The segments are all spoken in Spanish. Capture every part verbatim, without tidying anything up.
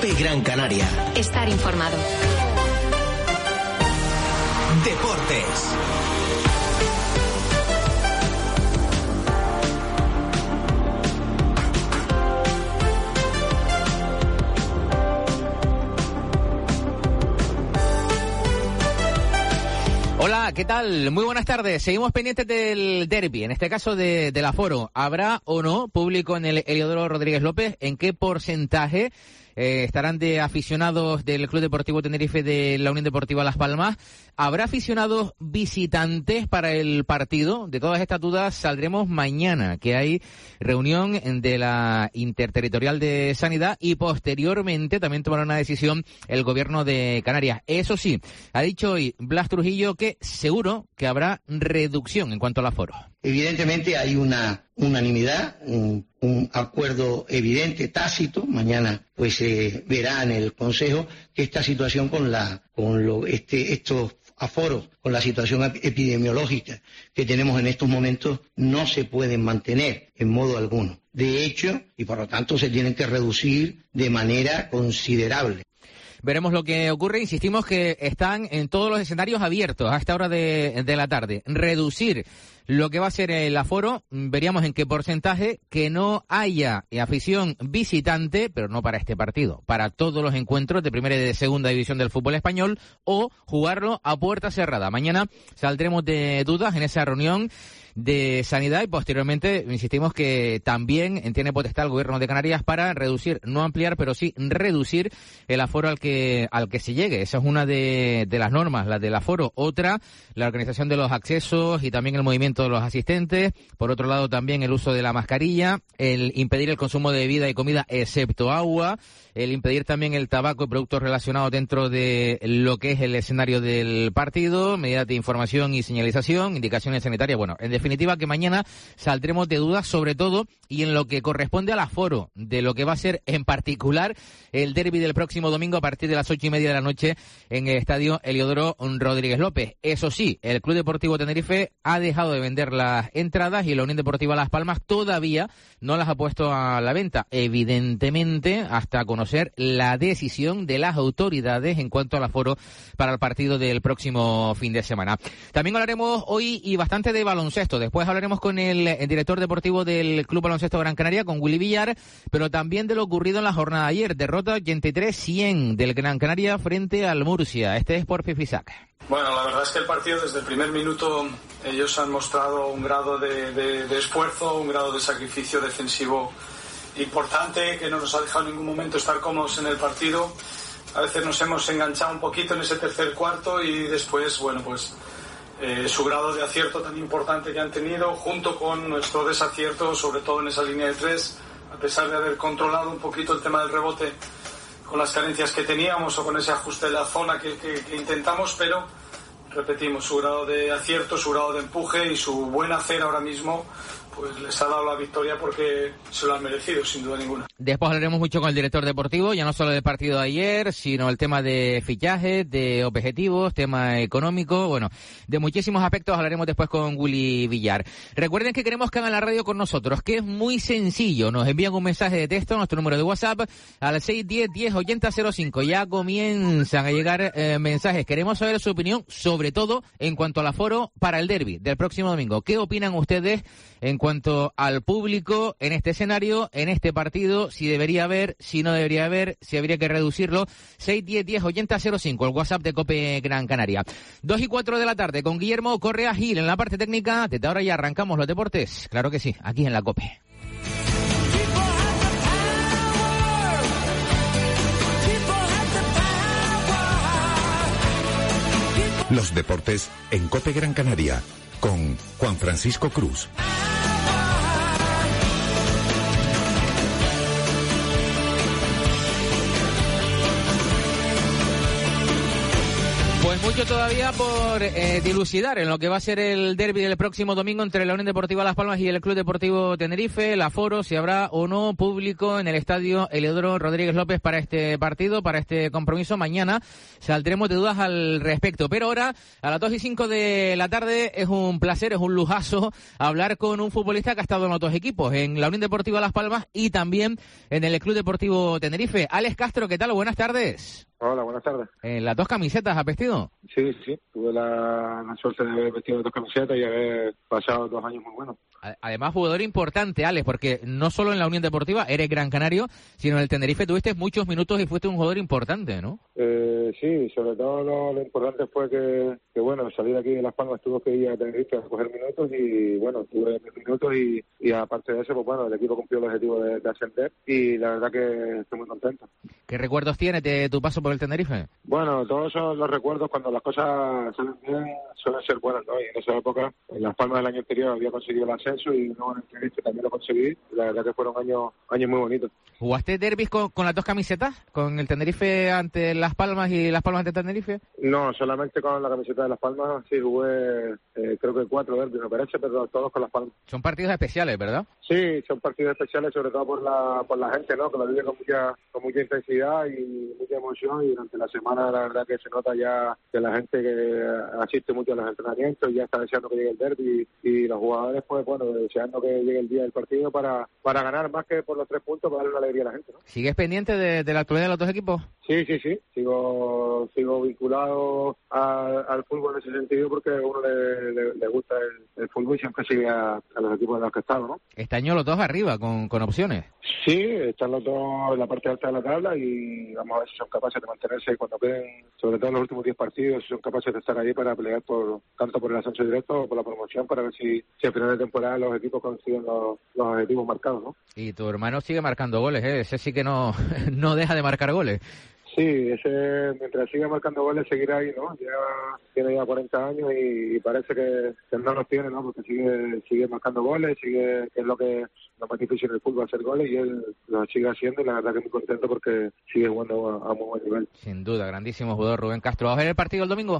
COPE Gran Canaria. Estar informado. Deportes. Hola, ¿qué tal? Muy buenas tardes. Seguimos pendientes del derbi, en este caso de, del aforo. ¿Habrá o no público en el Heliodoro Rodríguez López? ¿En qué porcentaje eh, estarán de aficionados del Club Deportivo Tenerife de la Unión Deportiva Las Palmas? ¿Habrá aficionados visitantes para el partido? De todas estas dudas saldremos mañana, que hay reunión de la Interterritorial de Sanidad y posteriormente también tomará una decisión el Gobierno de Canarias. Eso sí, ha dicho hoy Blas Trujillo que seguro que habrá reducción en cuanto al aforo. Evidentemente hay una unanimidad, un, un acuerdo evidente, tácito. Mañana pues se eh, verá en el Consejo que esta situación con la con lo, este, estos aforos, con la situación epidemiológica que tenemos en estos momentos, no se pueden mantener en modo alguno. De hecho, y por lo tanto se tienen que reducir de manera considerable. Veremos lo que ocurre. Insistimos que están en todos los escenarios abiertos a esta hora de, de la tarde. Reducir lo que va a ser el aforo, veríamos en qué porcentaje, que no haya afición visitante, pero no para este partido, para todos los encuentros de primera y de segunda división del fútbol español, o jugarlo a puerta cerrada. Mañana saldremos de dudas en esa reunión de Sanidad y posteriormente insistimos que también tiene potestad el Gobierno de Canarias para reducir, no ampliar, pero sí reducir el aforo al que al que se llegue. Esa es una de, de las normas, la del aforo. Otra, la organización de los accesos y también el movimiento de los asistentes. Por otro lado, también el uso de la mascarilla, el impedir el consumo de bebida y comida excepto agua, el impedir también el tabaco y productos relacionados dentro de lo que es el escenario del partido, medidas de información y señalización, indicaciones sanitarias. Bueno, en definitiva que mañana saldremos de dudas sobre todo y en lo que corresponde al aforo de lo que va a ser en particular el derbi del próximo domingo a partir de las ocho y media de la noche en el estadio Heliodoro Rodríguez López. Eso sí, el Club Deportivo Tenerife ha dejado de vender las entradas y la Unión Deportiva Las Palmas todavía no las ha puesto a la venta, evidentemente hasta conocer la decisión de las autoridades en cuanto al aforo para el partido del próximo fin de semana. También hablaremos hoy y bastante de baloncesto. Después hablaremos con el, el director deportivo del Club Baloncesto Gran Canaria, con Willy Villar, pero también de lo ocurrido en la jornada de ayer. Derrota ochenta y tres a cien del Gran Canaria frente al Murcia. Este es por Fifisac. Bueno, la verdad es que el partido desde el primer minuto ellos han mostrado un grado de, de, de esfuerzo, un grado de sacrificio defensivo importante que no nos ha dejado en ningún momento estar cómodos en el partido. A veces nos hemos enganchado un poquito en ese tercer cuarto y después, bueno, pues eh, su grado de acierto tan importante que han tenido junto con nuestro desacierto, sobre todo en esa línea de tres, a pesar de haber controlado un poquito el tema del rebote con las carencias que teníamos o con ese ajuste de la zona que, que, que intentamos, pero repetimos, su grado de acierto, su grado de empuje y su buen hacer ahora mismo pues les ha dado la victoria porque se lo han merecido, sin duda ninguna. Después hablaremos mucho con el director deportivo, ya no solo del partido de ayer, sino el tema de fichajes, de objetivos, tema económico, bueno, de muchísimos aspectos hablaremos después con Willy Villar. Recuerden que queremos que hagan la radio con nosotros, que es muy sencillo, nos envían un mensaje de texto a nuestro número de WhatsApp al seis uno cero, diez, ochenta cero cinco, ya comienzan a llegar eh, mensajes, queremos saber su opinión, sobre todo en cuanto al aforo para el derbi del próximo domingo. ¿Qué opinan ustedes en cuanto al público en este escenario, en este partido, si debería haber, si no debería haber, si habría que reducirlo? Seis uno cero, diez, ochenta cero cinco, el WhatsApp de COPE Gran Canaria. Dos y cuatro de la tarde con Guillermo Correa Gil en la parte técnica. Desde ahora ya arrancamos los deportes, claro que sí, aquí en la COPE. Los deportes en COPE Gran Canaria con Juan Francisco Cruz. Pues mucho todavía por eh, dilucidar en lo que va a ser el derbi del próximo domingo entre la Unión Deportiva Las Palmas y el Club Deportivo Tenerife, el aforo, si habrá o no público en el estadio Heliodoro Rodríguez López para este partido, para este compromiso. Mañana saldremos de dudas al respecto. Pero ahora, a las dos y cinco de la tarde, es un placer, es un lujazo hablar con un futbolista que ha estado en otros equipos, en la Unión Deportiva Las Palmas y también en el Club Deportivo Tenerife. Alex Castro, ¿qué tal? Buenas tardes. Hola, buenas tardes. ¿En las dos camisetas has vestido? Sí, sí, tuve la, la suerte de haber vestido dos camisetas y haber pasado dos años muy buenos. Además, jugador importante, Alex, porque no solo en la Unión Deportiva eres gran canario, sino en el Tenerife tuviste muchos minutos y fuiste un jugador importante, ¿no? Eh, sí, sobre todo lo, lo importante fue que, que, bueno, salir de aquí de Las Palmas tuvo que ir a Tenerife a coger minutos y, bueno, tuve mis minutos y, y aparte de eso, pues bueno, el equipo cumplió el objetivo de, de ascender y la verdad que estoy muy contento. ¿Qué recuerdos tienes de tu paso por el Tenerife? Bueno, todos esos los recuerdos cuando las cosas salen bien suelen ser buenas, ¿no? Y en esa época, en Las Palmas del año anterior había conseguido el ascenso y luego en el Tenerife también lo conseguí. La verdad que fueron años años muy bonitos. ¿Jugaste derbis con, con las dos camisetas? ¿Con el Tenerife ante Las Palmas y Las Palmas ante Tenerife? No, solamente con la camiseta de Las Palmas. Sí, jugué eh, creo que cuatro derbis, me parece, pero todos con Las Palmas. Son partidos especiales, ¿verdad? Sí, son partidos especiales, sobre todo por la por la gente, ¿no? Que lo vive con mucha con mucha intensidad y mucha emoción y durante la semana la verdad que se nota ya que la gente que asiste mucho a los entrenamientos ya está deseando que llegue el derbi y, y los jugadores pues bueno, deseando que llegue el día del partido para para ganar más que por los tres puntos, para darle una alegría a la gente, ¿no? ¿Sigues pendiente de, de la actualidad de los dos equipos? Sí, sí, sí, sigo sigo vinculado a, al fútbol en ese sentido porque a uno le, le, le gusta el, el fútbol y siempre sigue a, a los equipos en los que estamos, ¿no? Este año los dos arriba, con, con opciones. Sí, están los dos en la parte alta de la tabla y vamos a ver si son capaces de mantenerse cuando queden, sobre todo en los últimos diez partidos, si son capaces de estar ahí para pelear por tanto por el ascenso directo o por la promoción, para ver si, si a final de temporada los equipos consiguen los, los objetivos marcados, ¿no? Y tu hermano sigue marcando goles, ¿eh? Ese sí que no, no deja de marcar goles. Sí, ese mientras siga marcando goles seguirá ahí, ¿no? Ya tiene ya cuarenta años y, y parece que, que no los tiene, ¿no? Porque sigue sigue marcando goles, sigue, que es lo que lo más difícil en el fútbol, hacer goles, y él lo sigue haciendo y la verdad que muy contento porque sigue jugando a, a muy buen nivel. Sin duda, grandísimo jugador Rubén Castro. ¿Vas a ver el partido el domingo?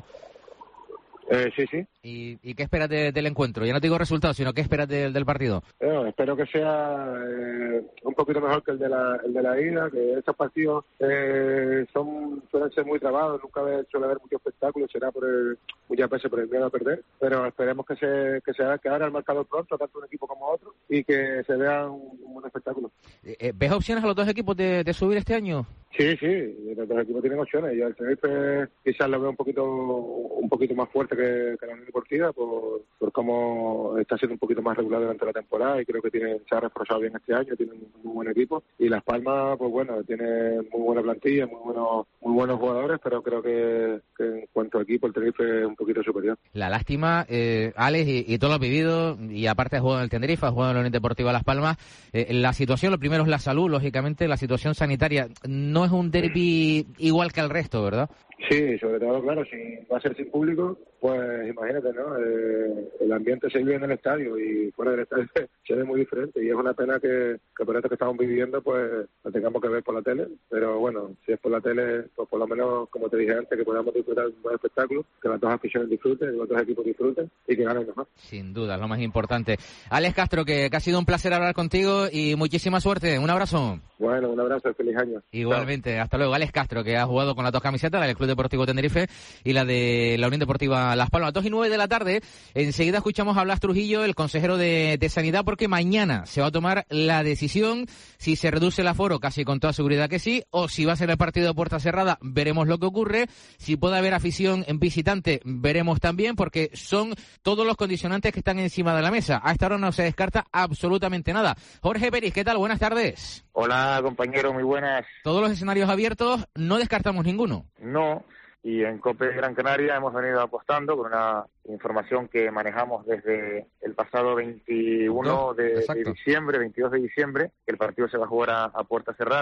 Eh, sí, sí. ¿Y, ¿Y qué esperas de, del encuentro? Ya no te digo resultados, sino qué esperas de, del partido. Bueno, espero que sea eh, un poquito mejor que el de la, el de la ida, que estos partidos eh, son suelen ser muy trabados, nunca suele haber mucho espectáculo, será por el, muchas veces por el miedo a perder, pero esperemos que se que se haga, que haga el marcador pronto, tanto un equipo como otro, y que se vea un, un buen espectáculo. Eh, ¿Ves opciones a los dos equipos de, de subir este año? Sí, sí, los dos equipos tienen opciones. Yo el Tenerife quizás lo veo un poquito un poquito más fuerte que, que la Unión Deportiva por, por cómo está siendo un poquito más regular durante la temporada y creo que tiene, se ha reforzado bien este año, tiene un muy buen equipo. Y Las Palmas, pues bueno, tiene muy buena plantilla, muy buenos muy buenos jugadores, pero creo que, que en cuanto a equipo el Tenerife es un poquito superior. La lástima, eh, Alex, y, y todo lo has vivido, y aparte has jugado en el Tenerife, has jugado en la Unión Deportiva Las Palmas, eh, la situación, lo primero es la salud, lógicamente, la situación sanitaria. No es un derbi igual que el resto, ¿verdad? Sí, sobre todo, claro, si va a ser sin público, pues imagínate, ¿no? Eh, el ambiente se vive en el estadio y fuera del estadio se ve muy diferente y es una pena que, que por esto que estamos viviendo, pues lo tengamos que ver por la tele, pero bueno, si es por la tele, pues por lo menos, como te dije antes, que podamos disfrutar de un buen espectáculo, que las dos aficiones disfruten, que los dos equipos disfruten y que ganen mejor. Sin duda, es lo más importante. Alex Castro, que, que ha sido un placer hablar contigo y muchísima suerte. Un abrazo. Bueno, un abrazo, feliz año. Igualmente, Chao. Hasta luego. Alex Castro, que ha jugado con las dos camisetas, la del Club Deportivo Tenerife y la de la Unión Deportiva Las Palmas. Dos y nueve de la tarde, enseguida escuchamos a Blas Trujillo, el consejero de, de Sanidad, porque mañana se va a tomar la decisión si se reduce el aforo, casi con toda seguridad que sí, o si va a ser el partido de puerta cerrada, veremos lo que ocurre. Si puede haber afición en visitante, veremos también, porque son todos los condicionantes que están encima de la mesa. A esta hora no se descarta absolutamente nada. Jorge Peris, ¿qué tal? Buenas tardes. Hola, compañero, muy buenas. Todos los escenarios abiertos, no descartamos ninguno. No, y en COPE Gran Canaria hemos venido apostando con una información que manejamos desde el pasado veintiuno de, de diciembre, veintidós de diciembre, que el partido se va a jugar a, a puerta cerrada.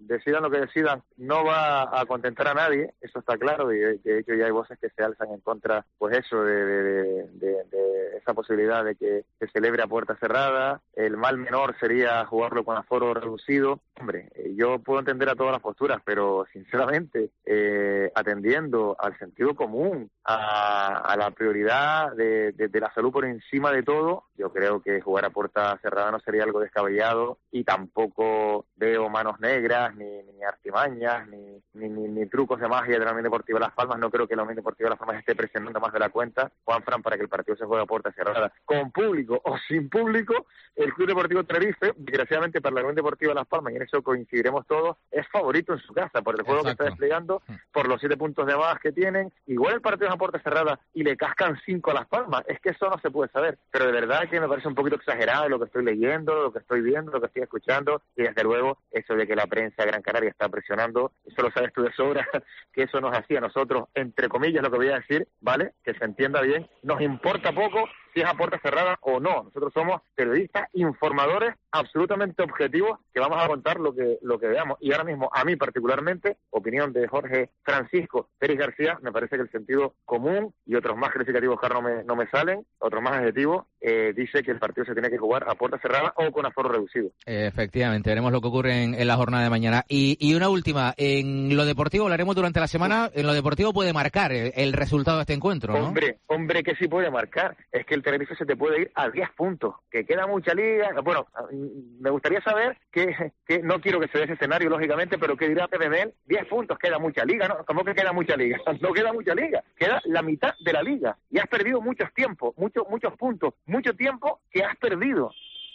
decidan lo que decidan, no va a contentar a nadie, eso está claro, y de, de hecho ya hay voces que se alzan en contra, pues eso, de, de, de, de, de esa posibilidad de que se celebre a puerta cerrada. El mal menor sería jugarlo con aforo reducido. Hombre, eh, yo puedo entender a todas las posturas, pero sinceramente, eh, atendiendo al sentido común, a, a la prioridad de, de, de la salud por encima de todo, yo creo que jugar a puerta cerrada no sería algo descabellado, y tampoco veo manos negras, ni, ni artimañas, ni, ni, ni, ni trucos de magia de la Unión Deportiva Las Palmas. No creo que la Unión Deportiva Las Palmas esté presionando más de la cuenta, Juanfran, para que el partido se juegue a puerta cerrada. Con público o sin público, el Club Deportivo Tenerife, desgraciadamente para la Unión Deportiva Las Palmas, y en eso coincidiremos todos, es favorito en su casa por el juego Exacto. que está desplegando, por los siete puntos de más que tienen. Igual el partido es a puerta cerrada y le cascan cinco a Las Palmas, es que eso no se puede saber, pero de verdad que me parece un poquito exagerado lo que estoy leyendo, lo que estoy viendo, lo que estoy escuchando, y desde luego eso de que la prensa de Gran Canaria está presionando, eso lo sabes tú de sobra, que eso nos hacía a nosotros, entre comillas lo que voy a decir, ¿vale? Que se entienda bien, nos importa poco si es a puerta cerrada o no. Nosotros somos periodistas, informadores, absolutamente objetivos, que vamos a contar lo que lo que veamos. Y ahora mismo, a mí particularmente, opinión de Jorge Francisco Pérez García, me parece que el sentido común, y otros más calificativos que no me, no me salen, otros más adjetivos, eh, dice que el partido se tiene que jugar a puerta cerrada o con aforo reducido. Efectivamente, veremos lo que ocurre en, en la jornada de mañana. Y, y una última, en lo deportivo, lo haremos durante la semana, en lo deportivo puede marcar el, el resultado de este encuentro, ¿no? Hombre, hombre que sí puede marcar, es que el Tenerife se te puede ir a diez puntos, que queda mucha liga. Bueno, me gustaría saber que, que no quiero que se dé ese escenario, lógicamente, pero que dirá Pepe Mel, diez puntos, queda mucha liga, ¿no? ¿Cómo que queda mucha liga? No queda mucha liga, queda la mitad de la liga, y has perdido muchos tiempos, muchos, muchos puntos, mucho tiempo que has perdido.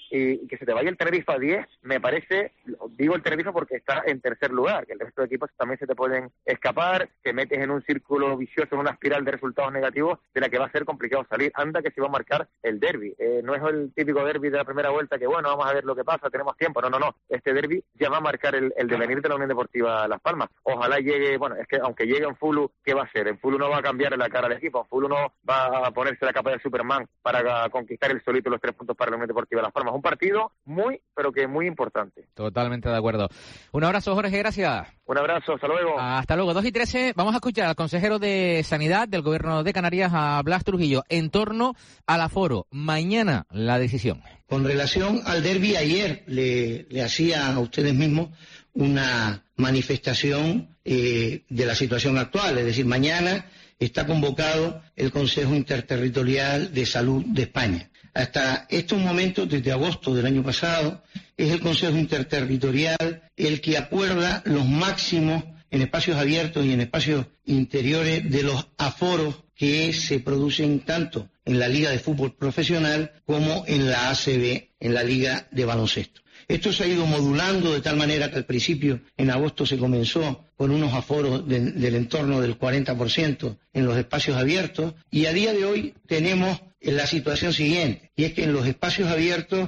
Y que se te vaya el Tenerife a diez, me parece, digo el Tenerife porque está en tercer lugar, que el resto de equipos también se te pueden escapar, te metes en un círculo vicioso, en una espiral de resultados negativos de la que va a ser complicado salir. Anda que se va a marcar el derbi, eh, no es el típico derbi de la primera vuelta que bueno, vamos a ver lo que pasa, tenemos tiempo, no, no, no, este derbi ya va a marcar el, el devenir de la Unión Deportiva Las Palmas. Ojalá llegue, bueno, es que aunque llegue en Fulu, ¿qué va a hacer? En Fulu no va a cambiar la cara del equipo, en Fulu no va a ponerse la capa de Superman para conquistar el solito los tres puntos para la Unión Deportiva Las Palmas. Un partido muy, pero que muy importante. Totalmente de acuerdo. Un abrazo, Jorge, gracias. Un abrazo, hasta luego. Hasta luego. dos y trece, vamos a escuchar al consejero de Sanidad del Gobierno de Canarias, a Blas Trujillo, en torno al aforo. Mañana la decisión. Con relación al derbi, ayer le, le hacía a ustedes mismos una manifestación eh, de la situación actual, es decir, mañana está convocado el Consejo Interterritorial de Salud de España. Hasta estos momentos, desde agosto del año pasado, es el Consejo Interterritorial el que acuerda los máximos en espacios abiertos y en espacios interiores de los aforos que se producen tanto en la Liga de Fútbol Profesional como en la A C B, en la Liga de Baloncesto. Esto se ha ido modulando de tal manera que al principio, en agosto, se comenzó con unos aforos de, del entorno del cuarenta por ciento en los espacios abiertos, y a día de hoy tenemos la situación siguiente, y es que en los espacios abiertos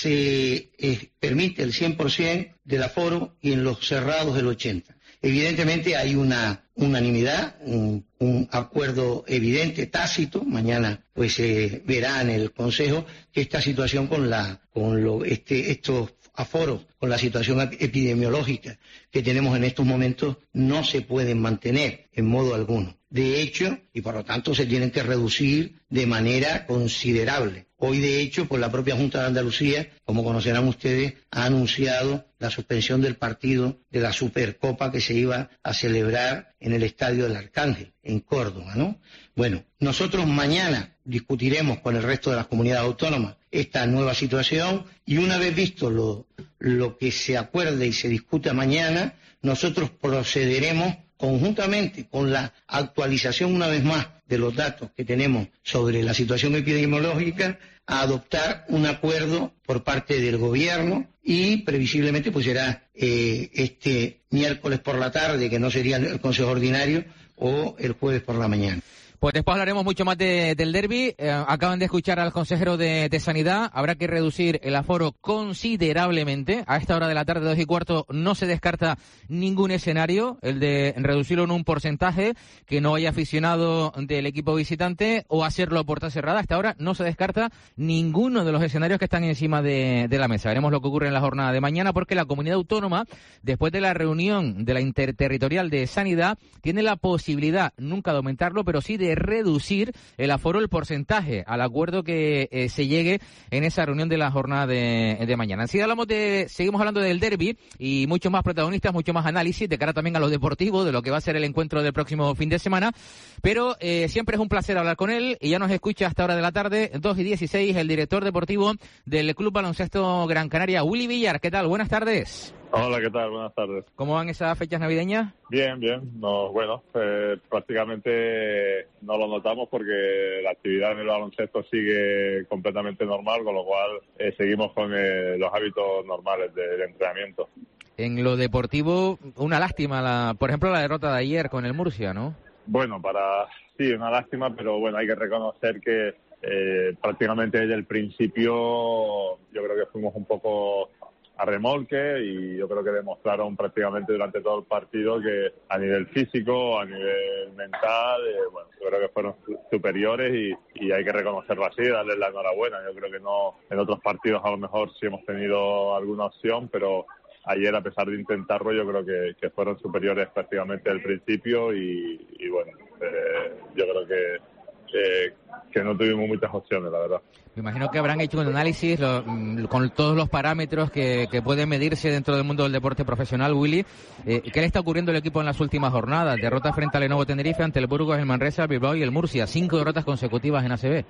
se eh, permite el cien por ciento del aforo y en los cerrados el ochenta por ciento. Evidentemente hay una unanimidad, un, un acuerdo evidente, tácito. Mañana pues se eh, verá en el Consejo que esta situación con la con lo, este, estos aforos, con la situación epidemiológica que tenemos en estos momentos, no se pueden mantener en modo alguno. De hecho, y por lo tanto se tienen que reducir de manera considerable. Hoy, de hecho, pues la propia Junta de Andalucía, como conocerán ustedes, ha anunciado la suspensión del partido de la Supercopa que se iba a celebrar en el Estadio del Arcángel, en Córdoba, ¿no? Bueno, nosotros mañana discutiremos con el resto de las comunidades autónomas esta nueva situación, y una vez visto lo, lo que se acuerde y se discuta mañana, nosotros procederemos conjuntamente con la actualización una vez más de los datos que tenemos sobre la situación epidemiológica, a adoptar un acuerdo por parte del gobierno, y previsiblemente pues será eh, este miércoles por la tarde, que no sería el Consejo Ordinario, o el jueves por la mañana. Pues Pues después hablaremos mucho más de, del derbi. Eh, acaban de escuchar al consejero de, de Sanidad. Habrá que reducir el aforo considerablemente. A esta hora de la tarde, dos y cuarto, no se descarta ningún escenario. El de reducirlo en un porcentaje, que no haya aficionado del equipo visitante, o hacerlo a puerta cerrada. A esta hora no se descarta ninguno de los escenarios que están encima de, de la mesa. Veremos lo que ocurre en la jornada de mañana, porque la comunidad autónoma, después de la reunión de la interterritorial de Sanidad, tiene la posibilidad, nunca de aumentarlo, pero sí de reducir el aforo, el porcentaje, al acuerdo que eh, se llegue en esa reunión de la jornada de, de mañana. Así hablamos de, seguimos hablando del derbi y muchos más protagonistas, mucho más análisis de cara también a lo deportivo, de lo que va a ser el encuentro del próximo fin de semana, pero eh, siempre es un placer hablar con él y ya nos escucha hasta hora de la tarde, dos y dieciséis, el director deportivo del Club Baloncesto Gran Canaria, Willy Villar. ¿Qué tal? Buenas tardes. Hola, ¿qué tal? Buenas tardes. ¿Cómo van esas fechas navideñas? Bien, bien. No, bueno, eh, prácticamente no lo notamos porque la actividad en el baloncesto sigue completamente normal, con lo cual eh, seguimos con eh, los hábitos normales de, de entrenamiento. En lo deportivo, una lástima, la, por ejemplo, la derrota de ayer con el Murcia, ¿no? Bueno, para sí, una lástima, pero bueno, hay que reconocer que eh, prácticamente desde el principio yo creo que fuimos un poco a remolque y yo creo que demostraron prácticamente durante todo el partido que a nivel físico, a nivel mental, eh, bueno, yo creo que fueron superiores y, y hay que reconocerlo así, darles la enhorabuena. Yo creo que no, en otros partidos a lo mejor sí hemos tenido alguna opción, pero ayer, a pesar de intentarlo, yo creo que, que fueron superiores prácticamente al principio y, y bueno, eh, yo creo que, eh, que no tuvimos muchas opciones, la verdad. Me imagino que habrán hecho un análisis lo, con todos los parámetros que, que pueden medirse dentro del mundo del deporte profesional, Willy. Eh, ¿Qué le está ocurriendo al equipo en las últimas jornadas? Derrota frente al Lenovo Tenerife, ante el Burgos, el Manresa, el Bilbao y el Murcia. Cinco derrotas consecutivas en A C B.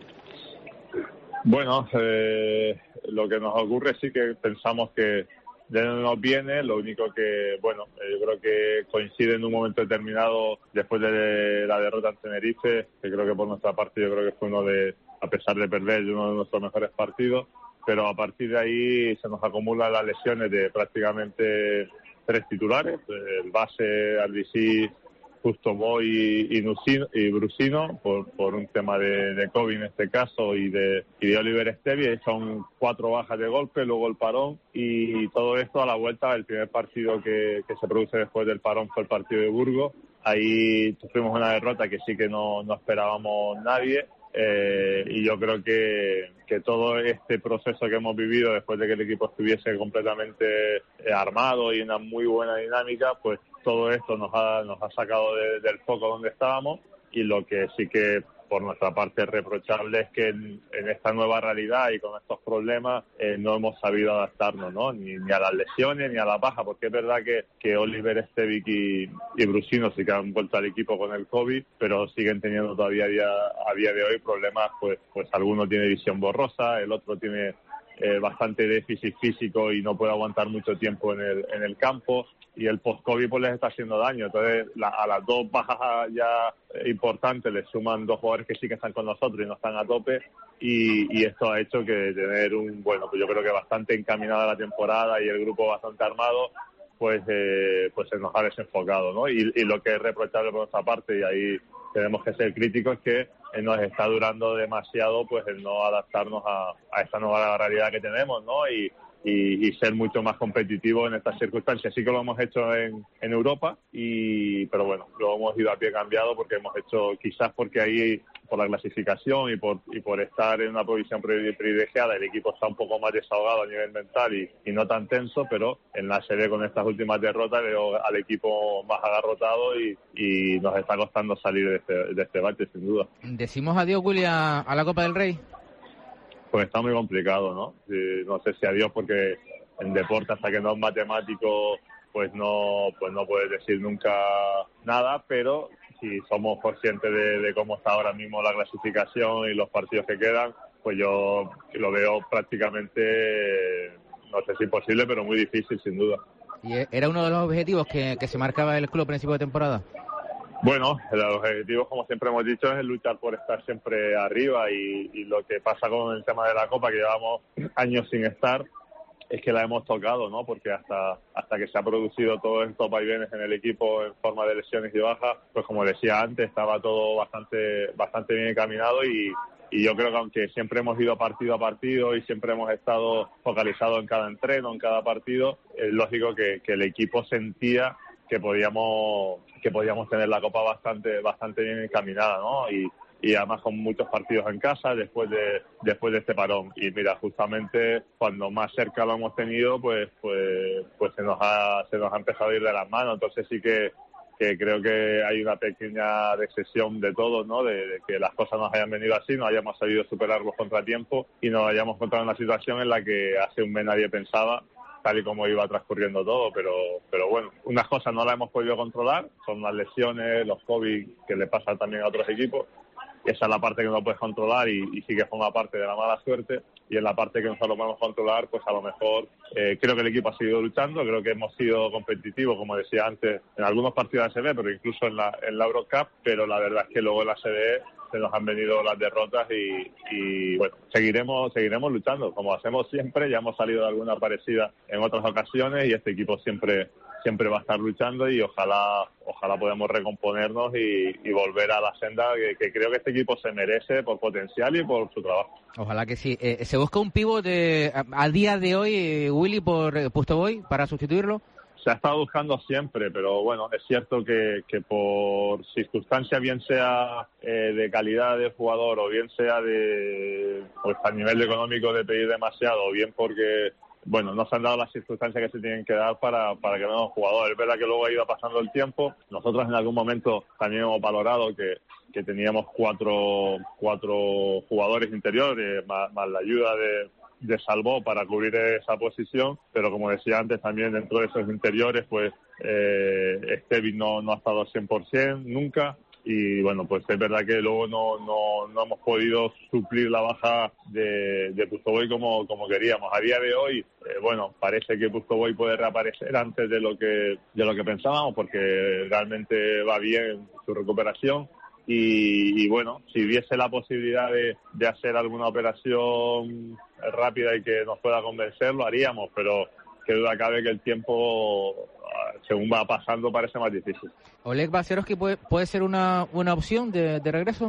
Bueno, eh, lo que nos ocurre sí que pensamos que de no nos viene, lo único que, bueno, eh, yo creo que coincide en un momento determinado después de la derrota en Tenerife, que creo que por nuestra parte yo creo que fue uno de, a pesar de perder, uno de nuestros mejores partidos, pero a partir de ahí se nos acumulan las lesiones de prácticamente tres titulares, el base, Albicí, Justo Boy y, y, Nusino, y Brusino, por, por un tema de, de COVID en este caso, y de, y de Oliver Estevi. Son cuatro bajas de golpe, luego el parón, y todo esto a la vuelta. El primer partido que, que se produce después del parón fue el partido de Burgos. Ahí sufrimos una derrota que sí que no, no esperábamos nadie. Eh, y yo creo que, que todo este proceso que hemos vivido después de que el equipo estuviese completamente eh, armado y en una muy buena dinámica, pues todo esto nos ha, nos ha sacado de, del foco donde estábamos, y lo que sí que por nuestra parte es reprochable es que en, en esta nueva realidad y con estos problemas eh, no hemos sabido adaptarnos, ¿no? Ni, ni a las lesiones ni a la baja, porque es verdad que, que Oliver Estevic y, y Brusino sí que han vuelto al equipo con el COVID, pero siguen teniendo todavía a día, a día de hoy problemas, pues, pues alguno tiene visión borrosa, el otro tiene eh, bastante déficit físico y no puede aguantar mucho tiempo en el, en el campo. Y el post-COVID pues les está haciendo daño. Entonces, la, a las dos bajas ya importantes le suman dos jugadores que sí que están con nosotros y no están a tope. Y, y esto ha hecho que tener un, bueno, pues yo creo que bastante encaminada la temporada y el grupo bastante armado, pues eh, pues se nos ha desenfocado, ¿no? Y, y lo que es reprochable por nuestra parte, y ahí tenemos que ser críticos, es que nos está durando demasiado pues el no adaptarnos a, a esta nueva realidad que tenemos, ¿no? Y Y, y ser mucho más competitivo en estas circunstancias. Sí que lo hemos hecho en, en Europa, y pero bueno, lo hemos ido a pie cambiado porque hemos hecho, quizás porque ahí, por la clasificación y por y por estar en una posición privilegiada, el equipo está un poco más desahogado a nivel mental y, y no tan tenso, pero en la serie con estas últimas derrotas veo al equipo más agarrotado y, y nos está costando salir de este, de este bache, sin duda. ¿Decimos adiós, Willy, a, a la Copa del Rey? Pues está muy complicado, ¿no? Eh, no sé si adiós, porque en deporte, hasta que no es matemático, pues no pues no puedes decir nunca nada, pero si somos conscientes de, de cómo está ahora mismo la clasificación y los partidos que quedan, pues yo lo veo prácticamente, no sé si imposible, pero muy difícil, sin duda. ¿Y era uno de los objetivos que, que se marcaba el club a principio de temporada? Bueno, el objetivo, como siempre hemos dicho, es luchar por estar siempre arriba, y, y lo que pasa con el tema de la Copa, que llevamos años sin estar, es que la hemos tocado, ¿no? Porque hasta hasta que se ha producido todos estos vaivenes en el equipo en forma de lesiones y bajas, pues como decía antes, estaba todo bastante bastante bien encaminado y, y yo creo que aunque siempre hemos ido partido a partido y siempre hemos estado focalizados en cada entreno, en cada partido, es lógico que, que el equipo sentía que podíamos que podíamos tener la Copa bastante bastante bien encaminada, ¿no? Y y además con muchos partidos en casa después de después de este parón. Y mira, justamente cuando más cerca lo hemos tenido, pues pues pues se nos ha se nos ha empezado a ir de las manos. Entonces sí que que creo que hay una pequeña recesión de todos, ¿no? De, de que las cosas nos hayan venido así, no hayamos sabido superar los contratiempos y nos hayamos encontrado en una situación en la que hace un mes nadie pensaba, tal y como iba transcurriendo todo, pero pero bueno, unas cosas no las hemos podido controlar, son las lesiones, los COVID que le pasa también a otros equipos. Esa es la parte que no puedes controlar y, y sí que forma parte de la mala suerte, y en la parte que nosotros podemos controlar, pues a lo mejor eh, creo que el equipo ha seguido luchando, creo que hemos sido competitivos, como decía antes, en algunos partidos de A C B, pero incluso en la, en la Eurocup, pero la verdad es que luego en la A C B se nos han venido las derrotas y, y bueno, seguiremos seguiremos luchando, como hacemos siempre, ya hemos salido de alguna parecida en otras ocasiones y este equipo siempre siempre va a estar luchando y ojalá ojalá podamos recomponernos y, y volver a la senda que, que creo que este equipo se merece por potencial y por su trabajo. Ojalá que sí. Eh, ¿Se busca un pívot de, a, a día de hoy, eh, Willy, por eh, Pustovoy para sustituirlo? Se ha estado buscando siempre, pero bueno, es cierto que, que por circunstancia, bien sea eh, de calidad de jugador o bien sea de pues a nivel económico de pedir demasiado o bien porque bueno, no se han dado las circunstancias que se tienen que dar para, para que vengan los jugadores. Es verdad que luego ha ido pasando el tiempo. Nosotros en algún momento también hemos valorado que, que teníamos cuatro, cuatro jugadores interiores, más, más la ayuda de, de Salvó para cubrir esa posición, pero como decía antes, también dentro de esos interiores, pues eh, Esteban no, no ha estado al cien por ciento nunca. Y bueno, pues es verdad que luego no no, no hemos podido suplir la baja de, de Pustovoy como, como queríamos. A día de hoy, eh, bueno, parece que Pustovoy puede reaparecer antes de lo que de lo que pensábamos, porque realmente va bien su recuperación. Y, y bueno, si hubiese la posibilidad de, de hacer alguna operación rápida y que nos pueda convencer, lo haríamos, pero que duda cabe que el tiempo, según va pasando, parece más difícil. ¿Oleg Balcerowski puede, puede ser una, una opción de, de regreso?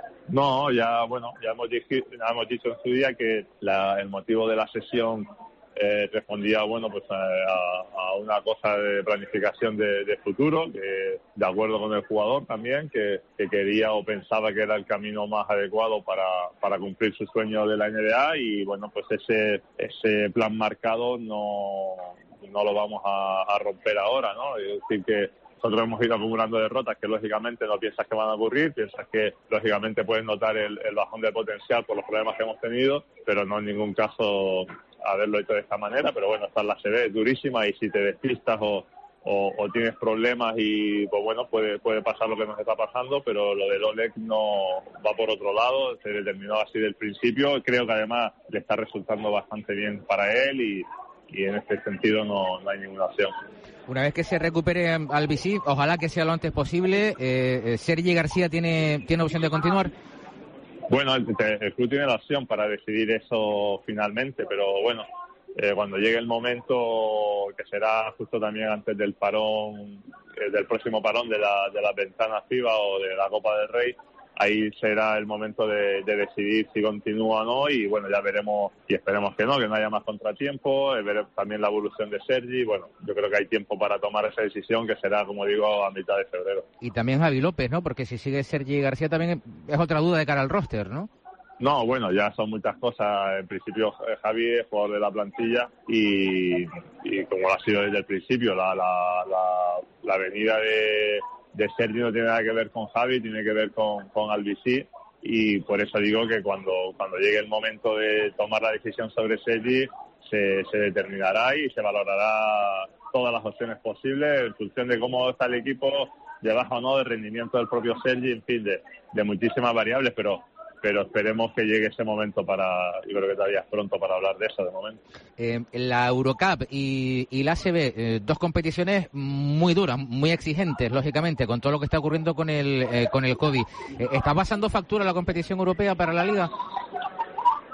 No, ya bueno, ya hemos, dicho, ya hemos dicho en su día que la, el motivo de la sesión eh, respondía bueno pues a, a una cosa de planificación de, de futuro, que, de acuerdo con el jugador también, que, que quería o pensaba que era el camino más adecuado para, para cumplir su sueño de la N B A y bueno, pues ese, ese plan marcado no, no lo vamos a, a romper ahora, ¿no? Es decir que nosotros hemos ido acumulando derrotas que lógicamente no piensas que van a ocurrir, piensas que lógicamente puedes notar el, el bajón de potencial por los problemas que hemos tenido, pero no en ningún caso haberlo hecho de esta manera. Pero bueno, esta es la A C B, es durísima y si te despistas o, o, o tienes problemas y pues bueno, puede puede pasar lo que nos está pasando, pero lo del Oleg no va por otro lado, se determinó así del principio, creo que además le está resultando bastante bien para él y, y en este sentido no, no hay ninguna opción. Una vez que se recupere Albisí, ojalá que sea lo antes posible, eh, Sergi García tiene tiene opción de continuar. Bueno, el, el club tiene la opción para decidir eso finalmente, pero bueno, eh, cuando llegue el momento, que será justo también antes del parón, eh, del próximo parón de la de las ventanas FIBA o de la Copa del Rey, ahí será el momento de, de decidir si continúa o no y bueno, ya veremos y esperemos que no, que no haya más contratiempo, eh, veremos también la evolución de Sergi. Bueno, yo creo que hay tiempo para tomar esa decisión que será, como digo, a mitad de febrero. Y también Javi López, ¿no? Porque si sigue Sergi García también es otra duda de cara al roster, ¿no? No, bueno, ya son muchas cosas. En principio Javi es jugador de la plantilla y, y como lo ha sido desde el principio, la, la, la, la venida de de Sergi no tiene nada que ver con Javi, tiene que ver con, con Albisí y por eso digo que cuando cuando llegue el momento de tomar la decisión sobre Sergi se, se determinará y se valorará todas las opciones posibles en función de cómo está el equipo, de baja o no, de rendimiento del propio Sergi, en fin, de, de muchísimas variables, pero pero esperemos que llegue ese momento para, yo creo que todavía es pronto para hablar de eso de momento. Eh, la Eurocup y, y la A C B, eh, dos competiciones muy duras, muy exigentes, lógicamente, con todo lo que está ocurriendo con el eh, con el COVID. Eh, ¿Está pasando factura la competición europea para la Liga?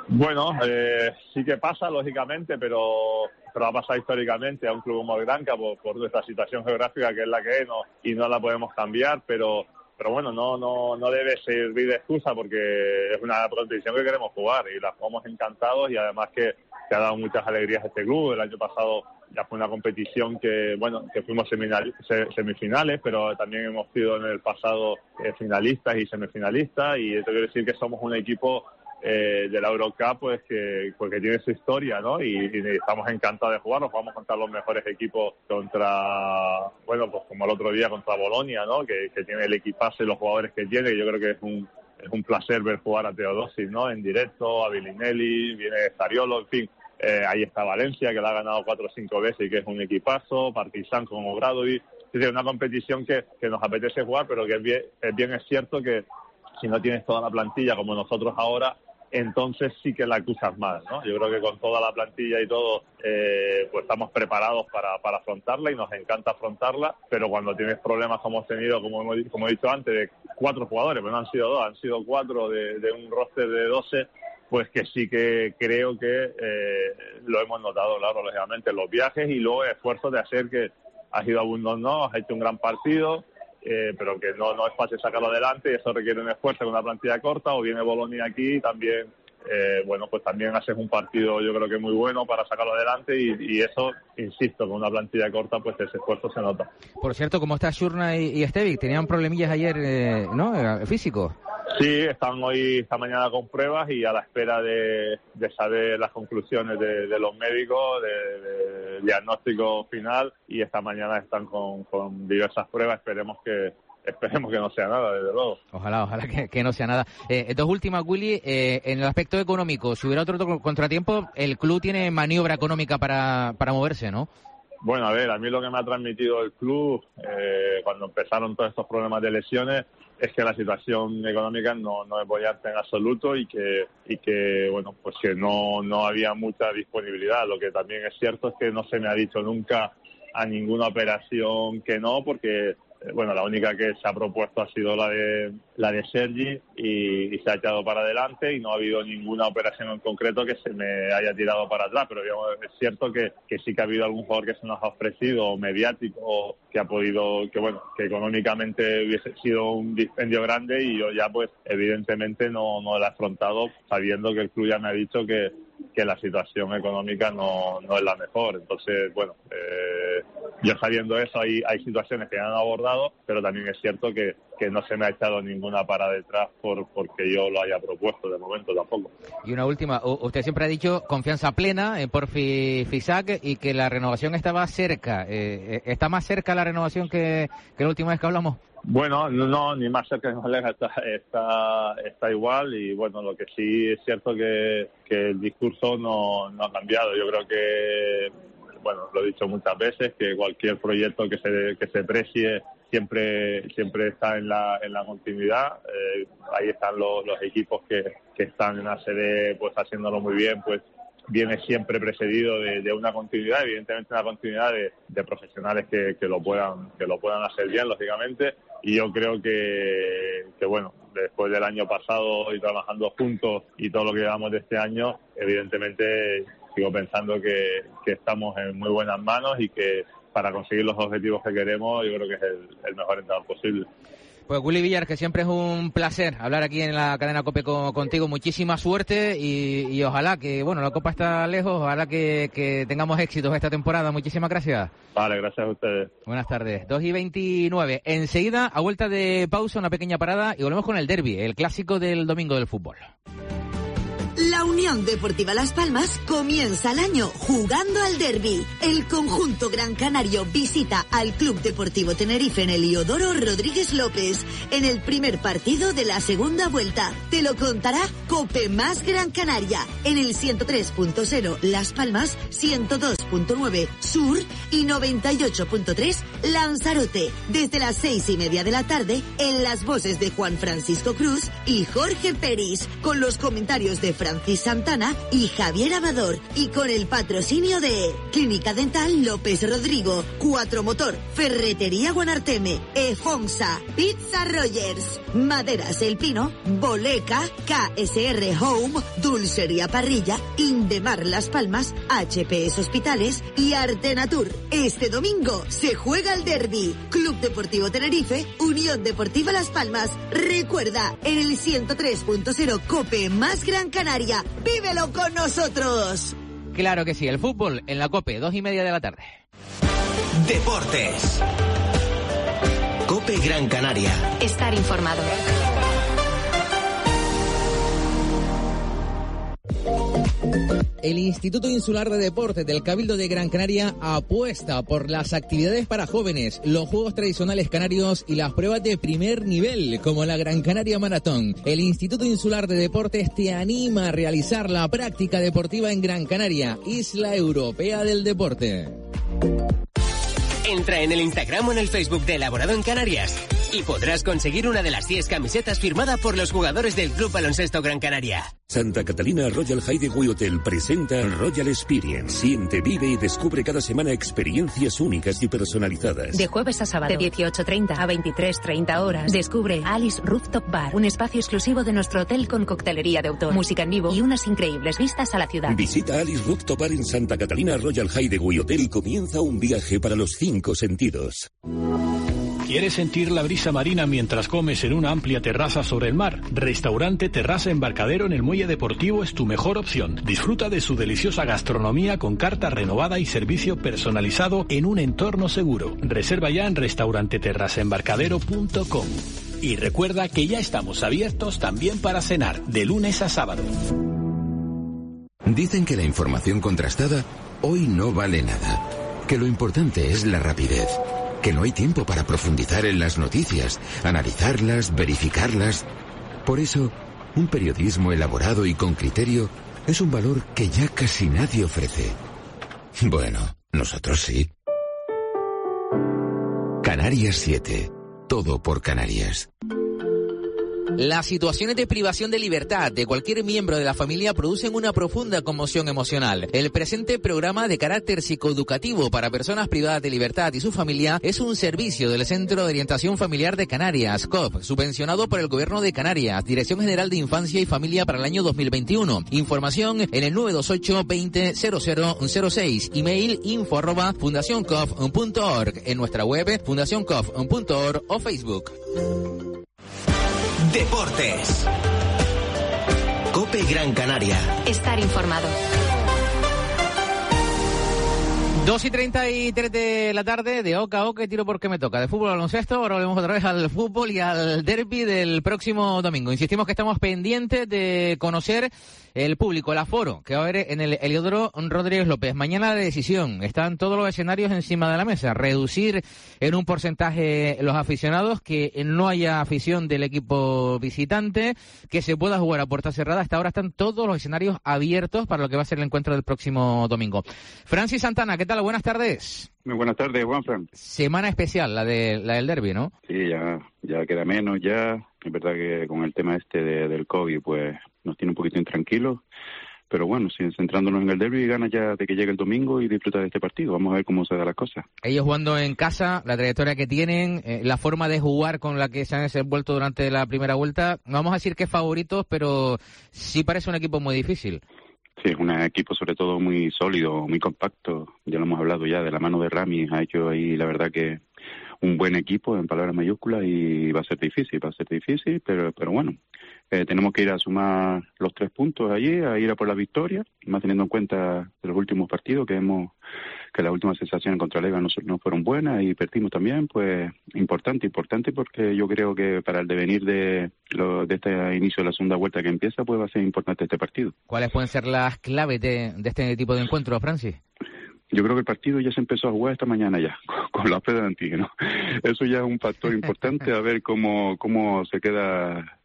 Bueno, eh, sí que pasa, lógicamente, pero, pero ha pasado históricamente a un club como el Granca por, por nuestra situación geográfica, que es la que es, no, y no la podemos cambiar, pero pero bueno, no no no debe servir de excusa porque es una competición que queremos jugar y la jugamos encantados y además que, que ha dado muchas alegrías a este club. El año pasado ya fue una competición que, bueno, que fuimos semifinales, pero también hemos sido en el pasado eh, finalistas y semifinalistas, y esto quiere decir que somos un equipo eh, de la Eurocup pues que, pues que tiene su historia, ¿no? Y, y estamos encantados de jugar, nos vamos contra los mejores equipos contra, bueno, pues como el otro día contra Bolonia, ¿no? Que, que tiene el equipazo y los jugadores que tiene, y yo creo que es un es un placer ver jugar a Teodosi, ¿no? En directo, a Vilinelli, viene Zariolo, en fin. Eh, ahí está Valencia, que la ha ganado cuatro o cinco veces y que es un equipazo, Partizan con Obradovic. Es decir, una competición que, que nos apetece jugar, pero que es bien, es bien es cierto que si no tienes toda la plantilla como nosotros ahora, entonces sí que la acusas más, ¿no? Yo creo que con toda la plantilla y todo, eh, pues estamos preparados para, para afrontarla y nos encanta afrontarla, pero cuando tienes problemas como hemos tenido, como hemos como he dicho antes, de cuatro jugadores, pero no han sido dos, han sido cuatro de, de un roster de doce, pues que sí que creo que eh, lo hemos notado, claro, lógicamente, en los viajes y luego esfuerzos de hacer que has ido a Bundos, no, has hecho un gran partido, eh, pero que no, no es fácil sacarlo adelante y eso requiere un esfuerzo con una plantilla corta, o viene Bolonia aquí y también, eh, bueno, pues también haces un partido yo creo que muy bueno para sacarlo adelante y, y eso, insisto, con una plantilla corta pues ese esfuerzo se nota. Por cierto, ¿cómo está Shurna y, y Estevic? Tenían problemillas ayer, eh, ¿no? Físicos. Sí, están hoy, esta mañana con pruebas y a la espera de, de saber las conclusiones de, de los médicos, de, de diagnóstico final, y esta mañana están con, con diversas pruebas. Esperemos que esperemos que no sea nada, desde luego. Ojalá, ojalá que, que no sea nada. Eh, dos últimas, Willy, eh, en el aspecto económico, si hubiera otro, otro contratiempo, el club tiene maniobra económica para, para moverse, ¿no? Bueno, a ver, a mí lo que me ha transmitido el club eh, cuando empezaron todos estos problemas de lesiones es que la situación económica no, no es bollante en absoluto y que, y que bueno, pues que no, no había mucha disponibilidad. Lo que también es cierto es que no se me ha dicho nunca a ninguna operación que no, porque bueno, la única que se ha propuesto ha sido la de la de Sergi y, y se ha echado para adelante y no ha habido ninguna operación en concreto que se me haya tirado para atrás, pero digamos, es cierto que, que sí que ha habido algún jugador que se nos ha ofrecido mediático que ha podido, que bueno, que económicamente hubiese sido un dispendio grande y yo ya pues evidentemente no, no lo he afrontado sabiendo que el club ya me ha dicho que que la situación económica no, no es la mejor. Entonces, bueno, eh, yo sabiendo eso, hay, hay situaciones que han abordado, pero también es cierto que, que no se me ha echado ninguna para detrás por porque yo lo haya propuesto de momento tampoco. Y una última, usted siempre ha dicho confianza plena en Porfi Fisac y que la renovación estaba cerca. Eh, ¿Está más cerca la renovación que, que la última vez que hablamos? Bueno, no, ni más cerca ni más lejos, está, está, está igual y bueno, lo que sí es cierto que, que el discurso no, no ha cambiado. Yo creo que, bueno, lo he dicho muchas veces, que cualquier proyecto que se, que se precie siempre siempre está en la, en la continuidad. Eh, ahí están los, los equipos que, que están en A C D pues haciéndolo muy bien, pues viene siempre precedido de, de una continuidad, evidentemente una continuidad de, de profesionales que, que lo puedan que lo puedan hacer bien, lógicamente, y yo creo que, que bueno, después del año pasado y trabajando juntos y todo lo que llevamos de este año, evidentemente sigo pensando que, que estamos en muy buenas manos y que para conseguir los objetivos que queremos yo creo que es el, el mejor entrenador posible. Pues Willy Villar, que siempre es un placer hablar aquí en la cadena COPE con, contigo. Muchísima suerte y, y ojalá que, bueno, la Copa está lejos, ojalá que, que tengamos éxitos esta temporada. Muchísimas gracias. Vale, gracias a ustedes. Buenas tardes. dos y veintinueve. Enseguida, a vuelta de pausa, una pequeña parada y volvemos con el derbi, el clásico del domingo del fútbol. La Unión Deportiva Las Palmas comienza el año jugando al derbi. El conjunto gran canario visita al Club Deportivo Tenerife en el Iodoro Rodríguez López en el primer partido de la segunda vuelta. Te lo contará COPE más Gran Canaria en el ciento tres punto cero Las Palmas, ciento dos punto nueve Sur y noventa y ocho punto tres Lanzarote. Desde las seis y media de la tarde, en las voces de Juan Francisco Cruz y Jorge Peris, con los comentarios de Francis Santana y Javier Amador, y con el patrocinio de Clínica Dental López Rodrigo, Cuatro Motor, Ferretería Guanarteme, Efonsa, Pizza Rogers, Maderas El Pino, Boleca, K S R Home, Dulcería Parrilla, Indemar Las Palmas, H P S Hospitales y Artenatur. Este domingo se juega el derbi. Club Deportivo Tenerife, Unión Deportiva Las Palmas. Recuerda, en el ciento tres punto cero COPE más Gran Canaria. ¡Vívelo con nosotros! Claro que sí, el fútbol en la COPE, dos y media de la tarde. Deportes. COPE Gran Canaria. Estar informado. El Instituto Insular de Deportes del Cabildo de Gran Canaria apuesta por las actividades para jóvenes, los juegos tradicionales canarios y las pruebas de primer nivel, como la Gran Canaria Maratón. El Instituto Insular de Deportes te anima a realizar la práctica deportiva en Gran Canaria, Isla Europea del Deporte. Entra en el Instagram o en el Facebook de Elaborado en Canarias y podrás conseguir una de las diez camisetas firmada por los jugadores del Club Baloncesto Gran Canaria. Santa Catalina Royal Hideaway Hotel presenta Royal Experience. Siente, vive y descubre cada semana experiencias únicas y personalizadas. De jueves a sábado, de dieciocho treinta a veintitrés treinta horas, descubre Alice Rooftop Bar, un espacio exclusivo de nuestro hotel con coctelería de autor, música en vivo y unas increíbles vistas a la ciudad. Visita Alice Rooftop Bar en Santa Catalina Royal Hideaway Hotel y comienza un viaje para los cinco sentidos. ¿Quieres sentir la brisa marina mientras comes en una amplia terraza sobre el mar? Restaurante Terraza Embarcadero en el Muelle Deportivo es tu mejor opción. Disfruta de su deliciosa gastronomía con carta renovada y servicio personalizado en un entorno seguro. Reserva ya en restaurante terraza embarcadero punto com. Y recuerda que ya estamos abiertos también para cenar, de lunes a sábado. Dicen que la información contrastada hoy no vale nada, que lo importante es la rapidez, que no hay tiempo para profundizar en las noticias, analizarlas, verificarlas. Por eso, un periodismo elaborado y con criterio es un valor que ya casi nadie ofrece. Bueno, nosotros sí. Canarias siete. Todo por Canarias. Las situaciones de privación de libertad de cualquier miembro de la familia producen una profunda conmoción emocional. El presente programa de carácter psicoeducativo para personas privadas de libertad y su familia es un servicio del Centro de Orientación Familiar de Canarias, C O F, subvencionado por el Gobierno de Canarias, Dirección General de Infancia y Familia para el año dos mil veintiuno. Información en el nueve dos ocho veinte cero cero cero seis, email info arroba fundacioncof punto org, en nuestra web fundacioncof punto org o Facebook. Deportes. COPE Gran Canaria. Estar informado. dos y treinta y tres de la tarde, de oca a oca, tiro porque me toca. De fútbol al baloncesto, ahora volvemos otra vez al fútbol y al derbi del próximo domingo. Insistimos que estamos pendientes de conocer el público, el aforo que va a haber en el Heliodoro Rodríguez López. Mañana la decisión, están todos los escenarios encima de la mesa. Reducir en un porcentaje los aficionados, que no haya afición del equipo visitante, que se pueda jugar a puerta cerrada. Hasta ahora están todos los escenarios abiertos para lo que va a ser el encuentro del próximo domingo. Francis Santana, ¿qué tal? Buenas tardes. Muy buenas tardes, Juanfran. Semana especial, la de la del derbi, ¿no? Sí, ya, ya queda menos ya. Es verdad que con el tema este de, del COVID, pues nos tiene un poquito intranquilos. Pero bueno, si centrándonos en el derbi, ganas ya de que llegue el domingo y disfruta de este partido. Vamos a ver cómo se da la cosa. Ellos jugando en casa, la trayectoria que tienen, eh, la forma de jugar con la que se han desenvuelto durante la primera vuelta. No vamos a decir que favoritos, pero sí parece un equipo muy difícil. Sí, es un equipo sobre todo muy sólido, muy compacto. Ya lo hemos hablado ya, de la mano de Rami. Ha hecho ahí, la verdad, que un buen equipo, en palabras mayúsculas, y va a ser difícil, va a ser difícil, pero pero bueno, eh, tenemos que ir a sumar los tres puntos allí, a ir a por la victoria, más teniendo en cuenta los últimos partidos que hemos, que las últimas sensaciones contra Lega no, no fueron buenas y perdimos también, pues importante, importante porque yo creo que para el devenir de, lo, de este inicio de la segunda vuelta que empieza, pues va a ser importante este partido. ¿Cuáles pueden ser las claves de, de este tipo de encuentros, Francis? Yo creo que el partido ya se empezó a jugar esta mañana ya, con, con la fe de Antígeno. Eso ya es un factor importante, a ver cómo cómo se queda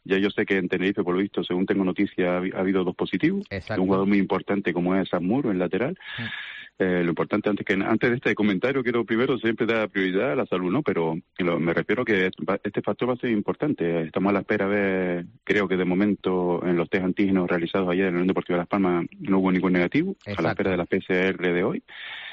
Ya yo sé que en Tenerife, por lo visto, según tengo noticia, ha, ha habido dos positivos. Exacto. Un jugador muy importante como es Samuro, en lateral. Sí. Eh, lo importante, antes que antes de este comentario, quiero primero siempre dar prioridad a la salud, ¿no? Pero lo, me refiero que este factor va a ser importante. Estamos a la espera de ver, creo que de momento en los test antígenos realizados ayer en la Unión Deportiva Las Palmas no hubo ningún negativo. Exacto. A la espera de la P C R de hoy.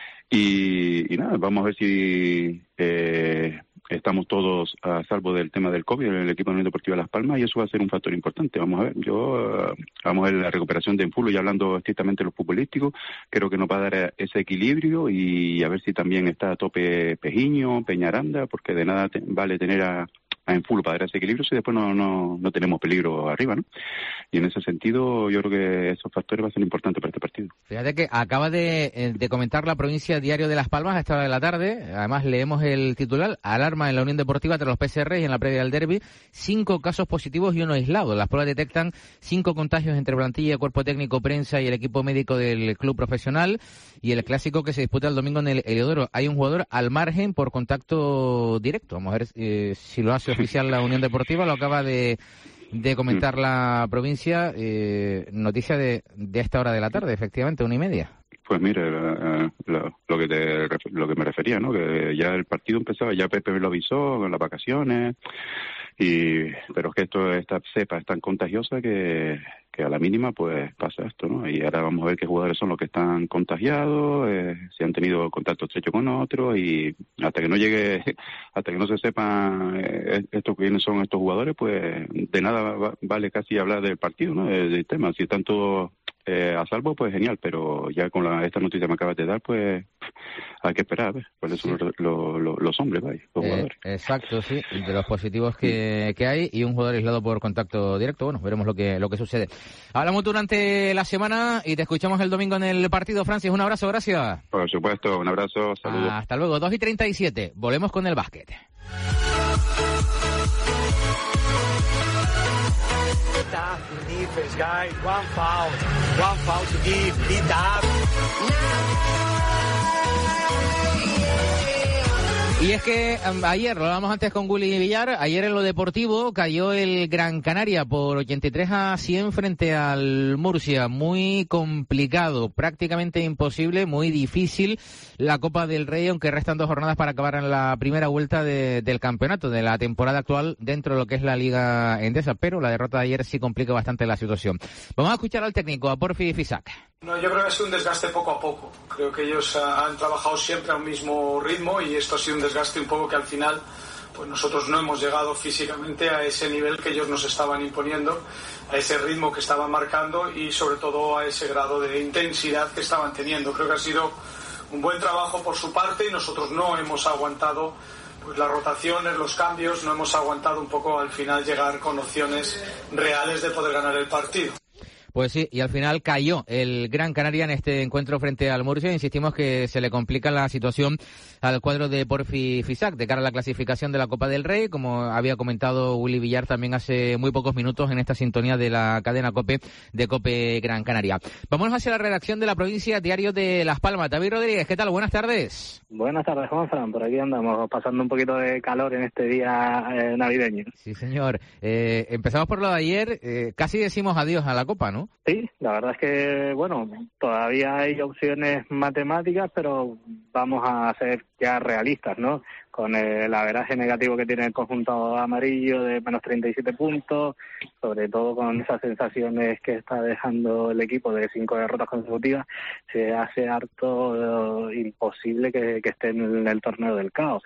Y, y nada, vamos a ver si eh, estamos todos a salvo del tema del COVID en el equipo de la Unión Deportiva Las Palmas, y eso va a ser un factor importante. Vamos a ver, yo uh, vamos a ver la recuperación de Enfulo, y hablando estrictamente de los futbolísticos, creo que nos va a dar ese equilibrio, y a ver si también está a tope Pejiño, Peñaranda, porque de nada te, vale tener a a Enfulo para dar ese equilibrio si después no, no, no tenemos peligro arriba, ¿no? Y en ese sentido yo creo que esos factores van a ser importantes para este partido. Fíjate que acaba de, de comentar la provincia Diario de Las Palmas a esta hora de la tarde, además leemos el titular: alarma en la Unión Deportiva tras los P C R y en la previa del derbi, cinco casos positivos y uno aislado. Las pruebas detectan cinco contagios entre plantilla, cuerpo técnico, prensa y el equipo médico del club profesional, y el clásico que se disputa el domingo en el Heliodoro. Hay un jugador al margen por contacto directo. Vamos a ver eh, si lo hace oficial la Unión Deportiva, lo acaba de, de comentar la provincia, eh, noticia de, de esta hora de la tarde, efectivamente, una y media. Pues mire, uh, lo, lo que te, lo que me refería, ¿no? Que ya el partido empezaba, ya Pepe me lo avisó con las vacaciones, y pero es que esto, esta cepa es tan contagiosa que, que a la mínima pues pasa esto, ¿no? Y ahora vamos a ver qué jugadores son los que están contagiados, eh, si han tenido contacto estrecho con otros, y hasta que no llegue, hasta que no se sepan eh, esto, quiénes son estos jugadores, pues de nada va, vale casi hablar del partido, ¿no? Del, del tema. Si están todos eh, a salvo, pues genial, pero ya con la, esta noticia que me acabas de dar, pues hay que esperar a ver cuáles son los, los, los, los hombres, vaya, los eh, jugadores. Exacto, sí, de los positivos que, que hay, y un jugador aislado por contacto directo. Bueno, veremos lo que lo que sucede. Hablamos durante la semana y te escuchamos el domingo en el partido, Francis. Un abrazo, gracias. Por supuesto, un abrazo, saludos. Hasta luego, dos y treinta y siete. Volvemos con el básquet. Y es que um, ayer, lo hablábamos antes con Willy Villar, ayer en lo deportivo cayó el Gran Canaria por ochenta y tres a cien frente al Murcia. Muy complicado, prácticamente imposible, muy difícil la Copa del Rey, aunque restan dos jornadas para acabar en la primera vuelta de, del campeonato, de la temporada actual dentro de lo que es la Liga Endesa. Pero la derrota de ayer sí complica bastante la situación. Vamos a escuchar al técnico, a Porfi Fisac. No, yo creo que ha sido un desgaste poco a poco. Creo que ellos han trabajado siempre a un mismo ritmo, y esto ha sido un desgaste un poco que al final pues nosotros no hemos llegado físicamente a ese nivel que ellos nos estaban imponiendo, a ese ritmo que estaban marcando, y sobre todo a ese grado de intensidad que estaban teniendo. Creo que ha sido un buen trabajo por su parte, y nosotros no hemos aguantado pues las rotaciones, los cambios, no hemos aguantado un poco al final llegar con opciones reales de poder ganar el partido. Pues sí, y al final cayó el Gran Canaria en este encuentro frente al Murcia. Insistimos que se le complica la situación al cuadro de Porfi Fisac de cara a la clasificación de la Copa del Rey, como había comentado Willy Villar también hace muy pocos minutos en esta sintonía de la cadena COPE de COPE Gran Canaria. Vámonos hacia la redacción de la provincia Diario de Las Palmas. David Rodríguez, ¿qué tal? Buenas tardes. Buenas tardes, Juanfran. Por aquí andamos, pasando un poquito de calor en este día eh, navideño. Sí, señor. Eh, empezamos por lo de ayer. Eh, casi decimos adiós a la Copa, ¿no? Sí, la verdad es que, bueno, todavía hay opciones matemáticas, pero vamos a ser ya realistas, ¿no? Con el averaje negativo que tiene el conjunto amarillo de menos treinta y siete puntos, sobre todo con esas sensaciones que está dejando el equipo de cinco derrotas consecutivas, se hace harto eh, imposible que, que esté en el torneo del caos.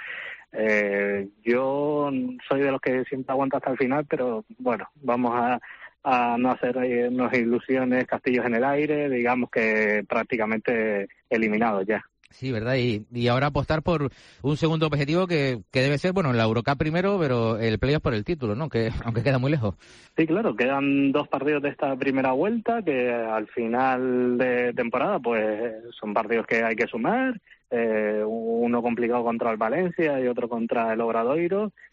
Eh, yo soy de los que siempre aguanta hasta el final, pero bueno, vamos a a no hacernos ilusiones, castillos en el aire, digamos que prácticamente eliminados ya. Sí, ¿verdad? Y, y ahora apostar por un segundo objetivo que, que debe ser, bueno, la Eurocup primero, pero el playoff por el título, ¿no? Que aunque queda muy lejos. Sí, claro, quedan dos partidos de esta primera vuelta que al final de temporada pues son partidos que hay que sumar, eh, uno complicado contra el Valencia y otro contra el Obradoiro,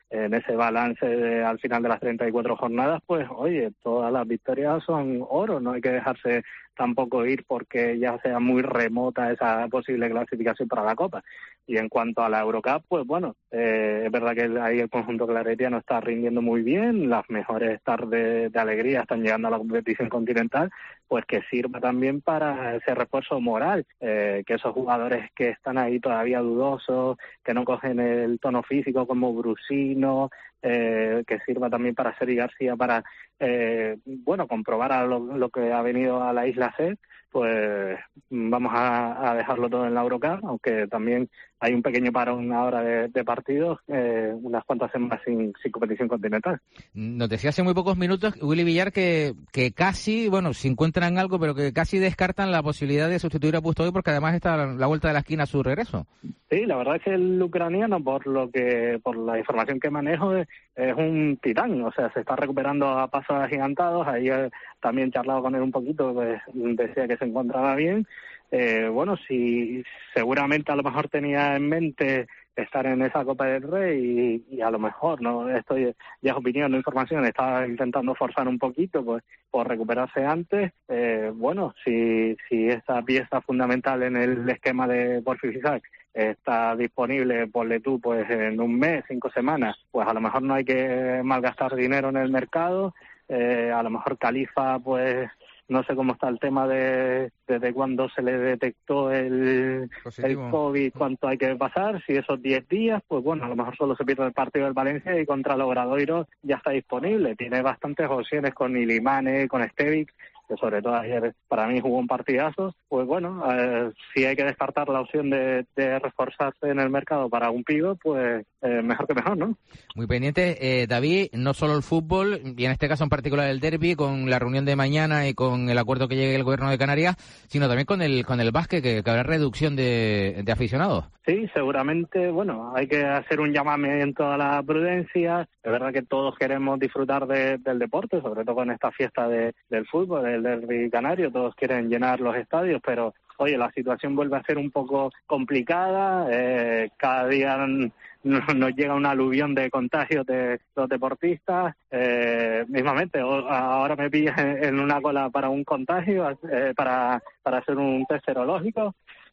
en ese balance de, al final de las treinta y cuatro jornadas, pues oye, todas las victorias son oro, no hay que dejarse tampoco ir porque ya sea muy remota esa posible clasificación para la Copa. Y en cuanto a la Eurocup, pues bueno, eh, es verdad que ahí el conjunto claretiano está rindiendo muy bien, las mejores tardes de alegría están llegando a la competición continental, pues que sirva también para ese refuerzo moral, eh, que esos jugadores que están ahí todavía dudosos, que no cogen el tono físico como Brusino, eh, que sirva también para Sergi García para, eh, bueno, comprobar a lo, lo que ha venido a la Isla C, pues vamos a, a dejarlo todo en la Eurocup, aunque también hay un pequeño parón ahora de, de partidos, eh, unas cuantas semanas sin, sin competición continental. Nos decía hace muy pocos minutos, Willy Villar, que, que casi, bueno, se encuentran algo, pero que casi descartan la posibilidad de sustituir a Pustoy porque además está a la vuelta de la esquina a su regreso. Sí, la verdad es que el ucraniano, por lo que por la información que manejo, es, es un titán, o sea, se está recuperando a pasos agigantados. Ahí eh, también he charlado con él un poquito, pues decía que se encontraba bien. Eh, bueno, si seguramente a lo mejor tenía en mente estar en esa Copa del Rey y, y a lo mejor, no, esto ya es opinión, no información, estaba intentando forzar un poquito pues por recuperarse antes. Eh, bueno, si si esta pieza fundamental en el esquema de Borja Fisac está disponible, ponle tú, pues en un mes, cinco semanas, pues a lo mejor no hay que malgastar dinero en el mercado. Eh, a lo mejor Califa, pues no sé cómo está el tema de desde cuándo se le detectó el, el COVID, cuánto hay que pasar, si esos diez días, pues bueno, a lo mejor solo se pierde el partido del Valencia y contra el Obradoiro ya está disponible. Tiene bastantes opciones con Ilimane, con Stevic, que sobre todo ayer para mí jugó un partidazo. Pues bueno, eh, si hay que descartar la opción de, de reforzarse en el mercado para un pívot, pues eh, mejor que mejor, ¿no? Muy pendiente, eh, David, no solo el fútbol, y en este caso en particular el derbi, con la reunión de mañana y con el acuerdo que llegue el Gobierno de Canarias, sino también con el con el básquet, que, que habrá reducción de, de aficionados. Sí, seguramente, bueno, hay que hacer un llamamiento a la prudencia. Es verdad que todos queremos disfrutar de, del deporte, sobre todo con esta fiesta de, del fútbol, del derbi canario, todos quieren llenar los estadios, pero oye, la situación vuelve a ser un poco complicada, eh, cada día nos llega una aluvión de contagios de los deportistas, eh, mismamente, ahora me pillas en una cola para un contagio, eh, para, para hacer un test serológico.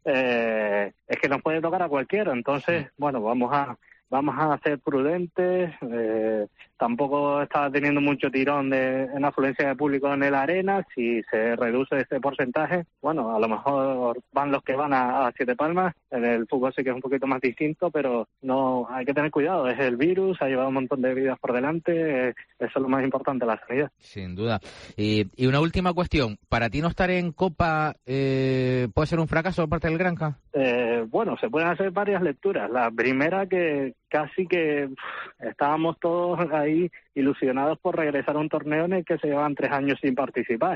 Eh, es que nos puede tocar a cualquiera, entonces, bueno, vamos a vamos a ser prudentes. Eh, tampoco está teniendo mucho tirón de en afluencia de público en el Arena. Si se reduce ese porcentaje, bueno, a lo mejor van los que van a, a Siete Palmas. En el fútbol sí que es un poquito más distinto, pero no hay que tener cuidado. Es el virus, ha llevado un montón de vidas por delante. Eh, eso es lo más importante, la sanidad. Sin duda. Y, y una última cuestión. ¿Para ti no estar en Copa eh, puede ser un fracaso por parte del Granca? Eh, bueno, se pueden hacer varias lecturas. La primera, que casi que pff, estábamos todos ahí ilusionados por regresar a un torneo en el que se llevaban tres años sin participar.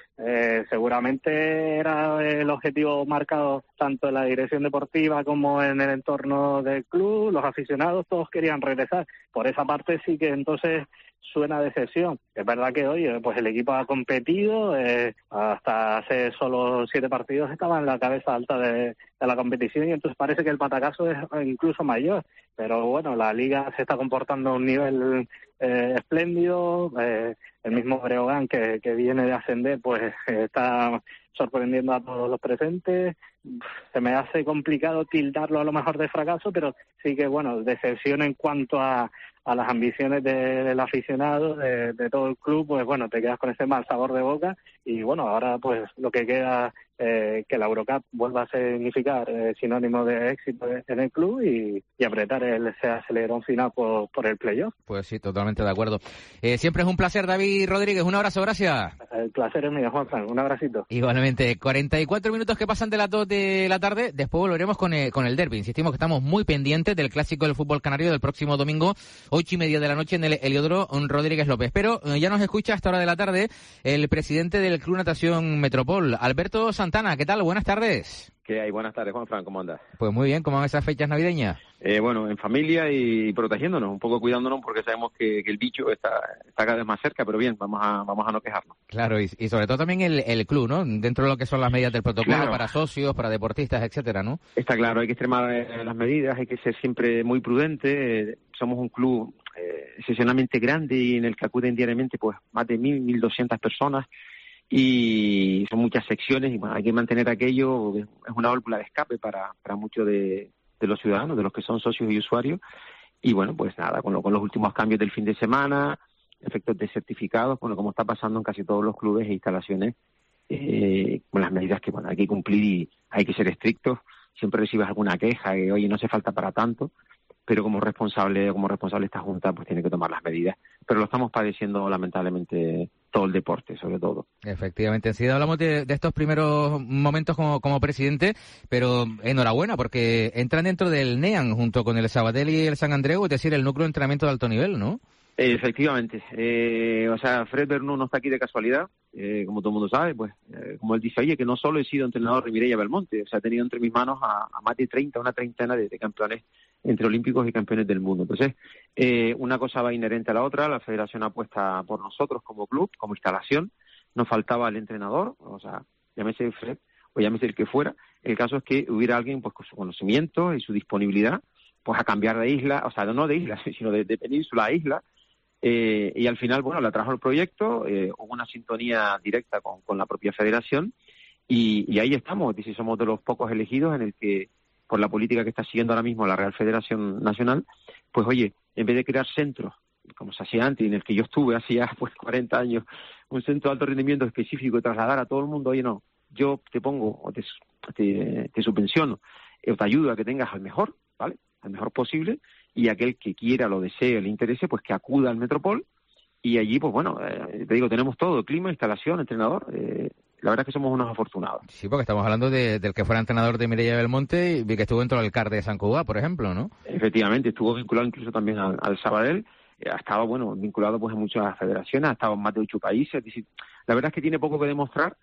Eh, seguramente era el objetivo marcado tanto en la dirección deportiva como en el entorno del club. Los aficionados todos querían regresar. Por esa parte sí que entonces suena de decepción. Es verdad que, oye, pues el equipo ha competido, eh, hasta hace solo siete partidos estaba en la cabeza alta de, de la competición, y entonces parece que el patacazo es incluso mayor. Pero bueno, la liga se está comportando a un nivel eh, espléndido. Eh, el mismo Breogán, que, que viene de ascender, pues está sorprendiendo a todos los presentes. Se me hace complicado tildarlo a lo mejor de fracaso, pero sí que, bueno, decepción en cuanto a, a las ambiciones de, del aficionado, de, de todo el club. Pues bueno, te quedas con ese mal sabor de boca, y bueno, ahora pues lo que queda, eh, que la Eurocup vuelva a significar eh, sinónimo de éxito en el club, y, y apretar el, ese acelerón final por, por el playoff. Pues sí, totalmente de acuerdo. Eh, siempre es un placer, David Rodríguez. Un abrazo, gracias. El placer es mío, Juanfran. Un abracito. Igualmente. cuarenta y cuatro minutos que pasan de las dos de la tarde. Después volveremos con el, con el derbi. Insistimos que estamos muy pendientes del clásico del fútbol canario del próximo domingo, ocho y media de la noche, en el Heliodoro Rodríguez López. Pero eh, ya nos escucha a esta hora de la tarde el presidente del Club Natación Metropol, Alberto Santana. ¿Qué tal? Buenas tardes. ¿Qué hay? Buenas tardes, Juanfran, ¿cómo andas? Pues muy bien, ¿cómo van esas fechas navideñas? Eh, bueno, en familia y protegiéndonos, un poco cuidándonos, porque sabemos que, que el bicho está, está cada vez más cerca, pero bien, vamos a vamos a no quejarnos. Claro, y, y sobre todo también el, el club, ¿no? Dentro de lo que son las medidas del protocolo, claro, para socios, para deportistas, etcétera, ¿no? Está claro, hay que extremar eh, las medidas, hay que ser siempre muy prudente. Eh, somos un club eh, excepcionalmente grande y en el que acuden diariamente pues más de mil, mil doscientas personas y son muchas secciones y bueno, hay que mantener aquello, es una válvula de escape para, para muchos de, de los ciudadanos, de los que son socios y usuarios. Y bueno, pues nada, con, lo, con los últimos cambios del fin de semana, efectos de certificados, bueno, como está pasando en casi todos los clubes e instalaciones, eh, con las medidas que bueno hay que cumplir y hay que ser estrictos. Siempre recibes alguna queja que, oye, no hace falta para tanto, pero como responsable como responsable esta Junta pues tiene que tomar las medidas. Pero lo estamos padeciendo lamentablemente todo el deporte, sobre todo. Efectivamente, enseguida hablamos de, de estos primeros momentos como, como presidente, pero enhorabuena porque entran dentro del NEAN junto con el Sabadell y el San Andreu, es decir, el núcleo de entrenamiento de alto nivel, ¿no? Efectivamente, eh, o sea, Fred Bernú no está aquí de casualidad, eh, como todo el mundo sabe, pues, eh, como él dice, oye, que no solo he sido entrenador de Mireia Belmonte, o sea, he tenido entre mis manos a, a más de treinta, una treintena de, de campeones entre olímpicos y campeones del mundo. Entonces, eh, una cosa va inherente a la otra, la federación apuesta por nosotros como club, como instalación, nos faltaba el entrenador, o sea, llámese Fred o llámese el que fuera, el caso es que hubiera alguien pues con su conocimiento y su disponibilidad, pues a cambiar de isla, o sea, no de isla, sino de, de península a isla. Eh, y al final, bueno, la trajo el proyecto, eh, hubo una sintonía directa con, con la propia federación y, y ahí estamos, es decir, somos de los pocos elegidos en el que, por la política que está siguiendo ahora mismo la Real Federación Nacional, pues oye, en vez de crear centros, como se hacía antes, en el que yo estuve hacía pues cuarenta años, un centro de alto rendimiento específico y trasladar a todo el mundo, oye, no, yo te pongo, o te, te, te subvenciono, o te ayudo a que tengas al mejor, ¿vale?, al mejor posible, y aquel que quiera, lo desee, le interese, pues que acuda al Metropol, y allí, pues bueno, eh, te digo, tenemos todo, clima, instalación, entrenador, eh, la verdad es que somos unos afortunados. Sí, porque estamos hablando de, del que fuera entrenador de Mireia Belmonte y que estuvo dentro del C A R de San Cugat, por ejemplo, ¿no? Efectivamente, estuvo vinculado incluso también al, al Sabadell, eh, estaba, bueno, vinculado pues en muchas federaciones, ha estado en más de ocho países, es decir, la verdad es que tiene poco que demostrar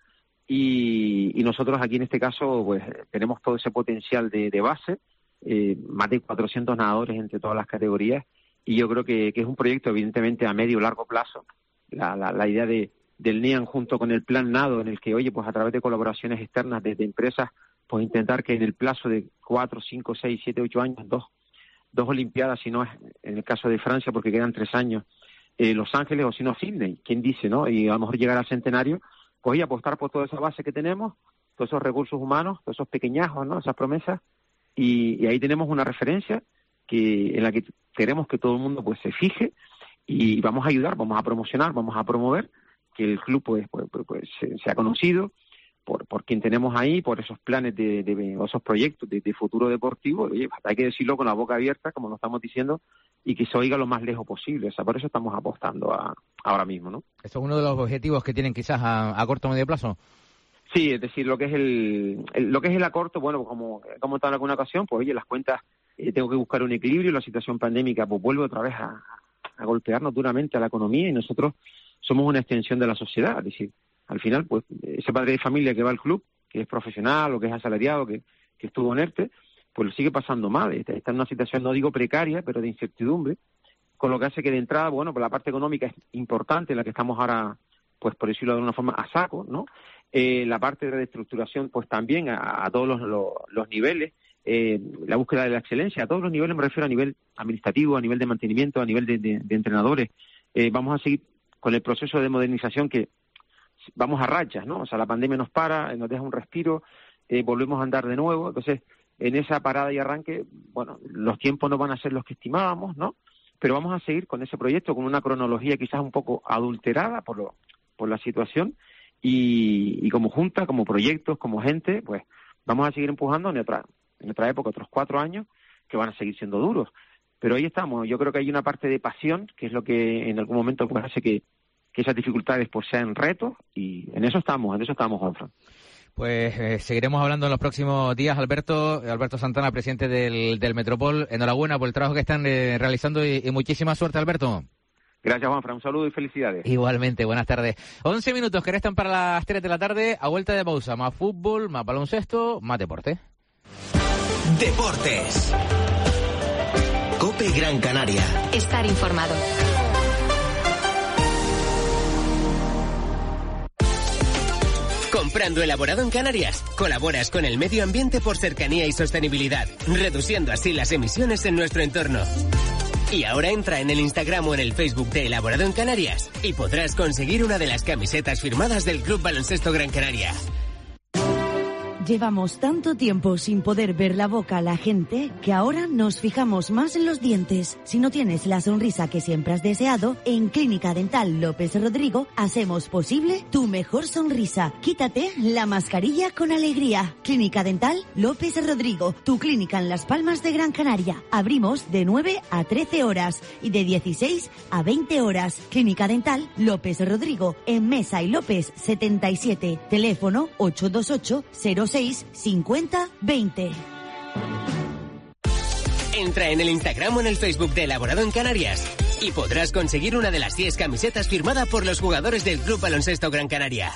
y, y nosotros aquí en este caso, pues tenemos todo ese potencial de, de base, Eh, más de cuatrocientos nadadores entre todas las categorías y yo creo que, que es un proyecto evidentemente a medio o largo plazo. La, la, la idea de, del NEAN junto con el plan NADO en el que, oye, pues a través de colaboraciones externas desde empresas, pues intentar que en el plazo de cuatro, cinco, seis, siete, ocho años, dos, dos Olimpiadas, si no es en el caso de Francia porque quedan tres años, eh, Los Ángeles o si no Sydney, quién dice, ¿no? Y a lo mejor llegar al centenario, pues oye, apostar por toda esa base que tenemos, todos esos recursos humanos, todos esos pequeñajos, ¿no? Esas promesas. Y, y ahí tenemos una referencia que en la que queremos que todo el mundo pues se fije y vamos a ayudar, vamos a promocionar, vamos a promover que el club pues, pues, pues, pues sea conocido por, por quien tenemos ahí, por esos planes de, de, de esos proyectos de, de futuro deportivo. Oye, hay que decirlo con la boca abierta, como lo estamos diciendo, y que se oiga lo más lejos posible. O sea, por eso estamos apostando a, ahora mismo, ¿no? ¿Eso es uno de los objetivos que tienen quizás a, a corto o medio plazo? Sí, es decir, lo que es el, el lo que es el acorto, bueno, como como en alguna ocasión, pues oye, las cuentas, eh, tengo que buscar un equilibrio, la situación pandémica pues vuelve otra vez a, a golpearnos duramente a la economía y nosotros somos una extensión de la sociedad, es decir, al final, pues ese padre de familia que va al club, que es profesional o que es asalariado, que, que estuvo en ERTE, pues lo sigue pasando mal, está, está en una situación, no digo precaria, pero de incertidumbre, con lo que hace que de entrada, bueno, pues la parte económica es importante, en la que estamos ahora, pues por decirlo de una forma, a saco, ¿no? Eh, la parte de reestructuración, pues también a, a todos los, los, los niveles, eh, la búsqueda de la excelencia, a todos los niveles, me refiero a nivel administrativo, a nivel de mantenimiento, a nivel de, de, de entrenadores. Eh, vamos a seguir con el proceso de modernización que vamos a rachas, ¿no? O sea, la pandemia nos para, nos deja un respiro, eh, volvemos a andar de nuevo. Entonces, en esa parada y arranque, bueno, los tiempos no van a ser los que estimábamos, ¿no? Pero vamos a seguir con ese proyecto, con una cronología quizás un poco adulterada por, lo, por la situación. Y, y como junta, como proyectos, como gente, pues vamos a seguir empujando en otra, en otra época, otros cuatro años, que van a seguir siendo duros. Pero ahí estamos. Yo creo que hay una parte de pasión, que es lo que en algún momento pues hace que, que esas dificultades pues sean retos, y en eso estamos, en eso estamos, Juanfran. Pues eh, seguiremos hablando en los próximos días, Alberto. Alberto Santana, presidente del, del Metropol. Enhorabuena por el trabajo que están eh, realizando y, y muchísima suerte, Alberto. Gracias, Juanfran. Un saludo y felicidades. Igualmente, buenas tardes. once minutos que restan para las tres de la tarde. A vuelta de pausa, más fútbol, más baloncesto, más deporte. Deportes. COPE Gran Canaria. Estar informado. Comprando elaborado en Canarias, colaboras con el medio ambiente por cercanía y sostenibilidad, reduciendo así las emisiones en nuestro entorno. Y ahora entra en el Instagram o en el Facebook de Elaborado en Canarias y podrás conseguir una de las camisetas firmadas del Club Baloncesto Gran Canaria. Llevamos tanto tiempo sin poder ver la boca a la gente que ahora nos fijamos más en los dientes. Si no tienes la sonrisa que siempre has deseado, en Clínica Dental López Rodrigo hacemos posible tu mejor sonrisa. Quítate la mascarilla con alegría. Clínica Dental López Rodrigo, tu clínica en Las Palmas de Gran Canaria. Abrimos de nueve a trece horas y de dieciséis a veinte horas. Clínica Dental López Rodrigo, en Mesa y López setenta y siete. Teléfono ocho dos ocho cero seis cincuenta veinte. Entra en el Instagram o en el Facebook de Elaborado en Canarias y podrás conseguir una de las diez camisetas firmada por los jugadores del Club Baloncesto Gran Canaria.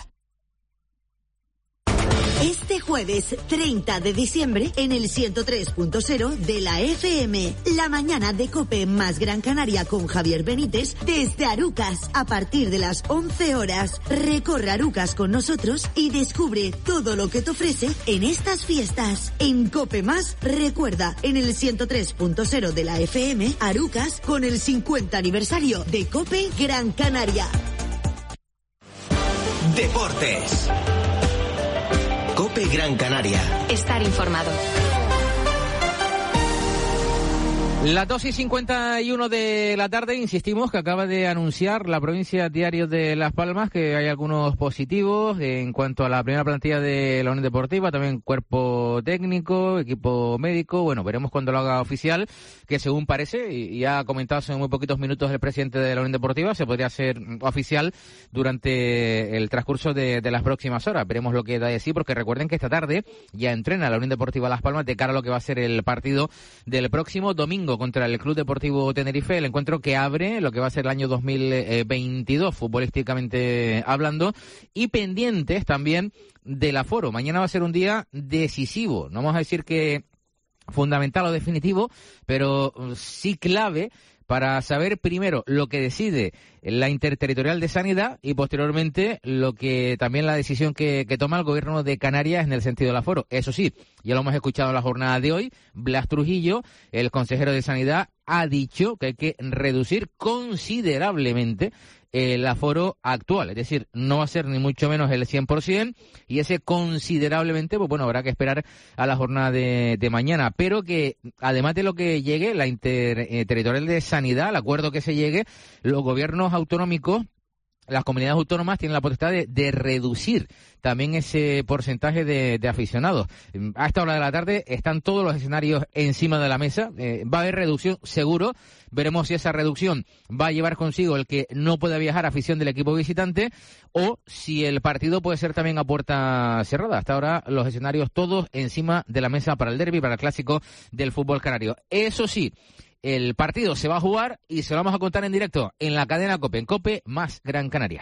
Este jueves treinta de diciembre en el ciento tres punto cero de la F M, la mañana de COPE más Gran Canaria con Javier Benítez desde Arucas a partir de las once horas. Recorre Arucas con nosotros y descubre todo lo que te ofrece en estas fiestas. En COPE más, recuerda, en el ciento tres punto cero de la F M, Arucas con el cincuenta aniversario de COPE Gran Canaria. Deportes. COPE Gran Canaria. Estar informado. Las dos y cincuenta y uno de la tarde, insistimos que acaba de anunciar la provincia Diario de Las Palmas que hay algunos positivos en cuanto a la primera plantilla de la Unión Deportiva, también cuerpo técnico, equipo médico. Bueno, veremos cuando lo haga oficial, que según parece, y ya ha comentado hace muy poquitos minutos el presidente de la Unión Deportiva, se podría hacer oficial durante el transcurso de, de las próximas horas. Veremos lo que da de sí, porque recuerden que esta tarde ya entrena la Unión Deportiva Las Palmas de cara a lo que va a ser el partido del próximo domingo contra el Club Deportivo Tenerife, el encuentro que abre lo que va a ser el año dos mil veintidós futbolísticamente hablando, y pendientes también del aforo. Mañana va a ser un día decisivo, no vamos a decir que fundamental o definitivo, pero sí clave para saber primero lo que decide la Interterritorial de Sanidad y posteriormente lo que también la decisión que, que toma el gobierno de Canarias en el sentido del aforo. Eso sí, ya lo hemos escuchado en la jornada de hoy, Blas Trujillo, el consejero de Sanidad, ha dicho que hay que reducir considerablemente el aforo actual, es decir, no va a ser ni mucho menos el cien por ciento, y ese considerablemente, pues bueno, habrá que esperar a la jornada de, de mañana, pero que además de lo que llegue, la Interterritorial de Sanidad, el acuerdo que se llegue, los gobiernos autonómicos, las comunidades autónomas tienen la potestad de, de reducir también ese porcentaje de, de aficionados. A esta hora de la tarde están todos los escenarios encima de la mesa. Eh, va a haber reducción seguro. Veremos si esa reducción va a llevar consigo el que no pueda viajar afición del equipo visitante o si el partido puede ser también a puerta cerrada. Hasta ahora los escenarios todos encima de la mesa para el derbi, para el clásico del fútbol canario. Eso sí, el partido se va a jugar y se lo vamos a contar en directo en la cadena COPE, en COPE más Gran Canaria.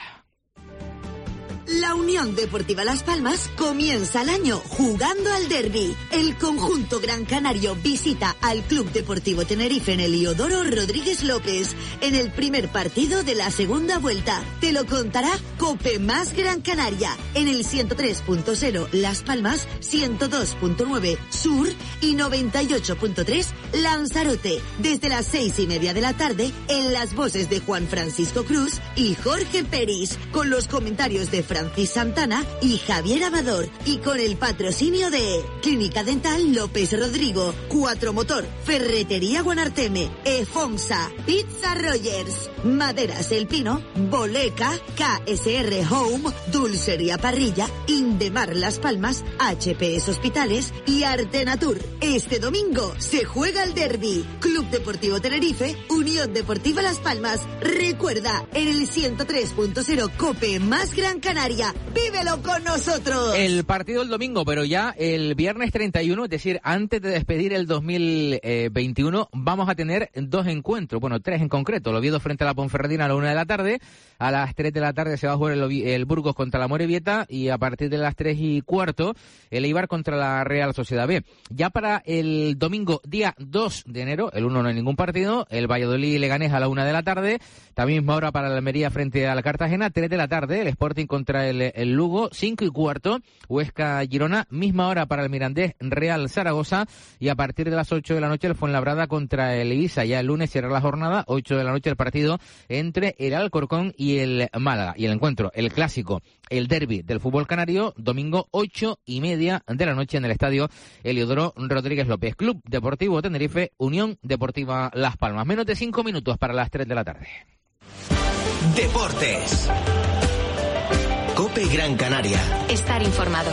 La Unión Deportiva Las Palmas comienza el año jugando al derbi. El conjunto gran canario visita al Club Deportivo Tenerife en el Iodoro Rodríguez López en el primer partido de la segunda vuelta. Te lo contará COPE más Gran Canaria en el ciento tres punto cero Las Palmas, ciento dos punto nueve Sur y noventa y ocho punto tres Lanzarote. Desde las seis y media de la tarde en las voces de Juan Francisco Cruz y Jorge Peris, con los comentarios de Francis Santana y Javier Amador, y con el patrocinio de Clínica Dental López Rodrigo, Cuatro Motor, Ferretería Guanarteme, Efonsa, Pizza Rogers, Maderas El Pino, Boleca, K S R Home, Dulcería Parrilla, Indemar Las Palmas, H P S Hospitales y Artenatur. Este domingo se juega el derbi. Club Deportivo Tenerife, Unión Deportiva Las Palmas. Recuerda, en el ciento tres punto cero COPE más Gran Canaria. ¡Vívelo con nosotros! El partido el domingo, pero ya el viernes treinta y uno, es decir, antes de despedir el dos mil veintiuno, vamos a tener dos encuentros, bueno, tres en concreto. El Oviedo frente a la Ponferradina a la una de la tarde, a las tres de la tarde se va a jugar el, el Burgos contra la Morevieta y a partir de las tres y cuarto el Eibar contra la Real Sociedad B. Ya para el domingo, día dos de enero, el uno no hay ningún partido, el Valladolid y Leganés a la una de la tarde, también misma hora para la Almería frente a la Cartagena, tres de la tarde, el Sporting contra el el, el Lugo, cinco y cuarto, Huesca-Girona, misma hora para el Mirandés, Real Zaragoza, y a partir de las ocho de la noche el Fuenlabrada contra el Ibiza. Ya el lunes cierra la jornada, ocho de la noche el partido entre el Alcorcón y el Málaga. Y el encuentro, el clásico, el derbi del fútbol canario, domingo ocho y media de la noche en el estadio Eliodoro Rodríguez López. Club Deportivo Tenerife, Unión Deportiva Las Palmas. Menos de cinco minutos para las tres de la tarde. Deportes. COPE Gran Canaria. Estar informado.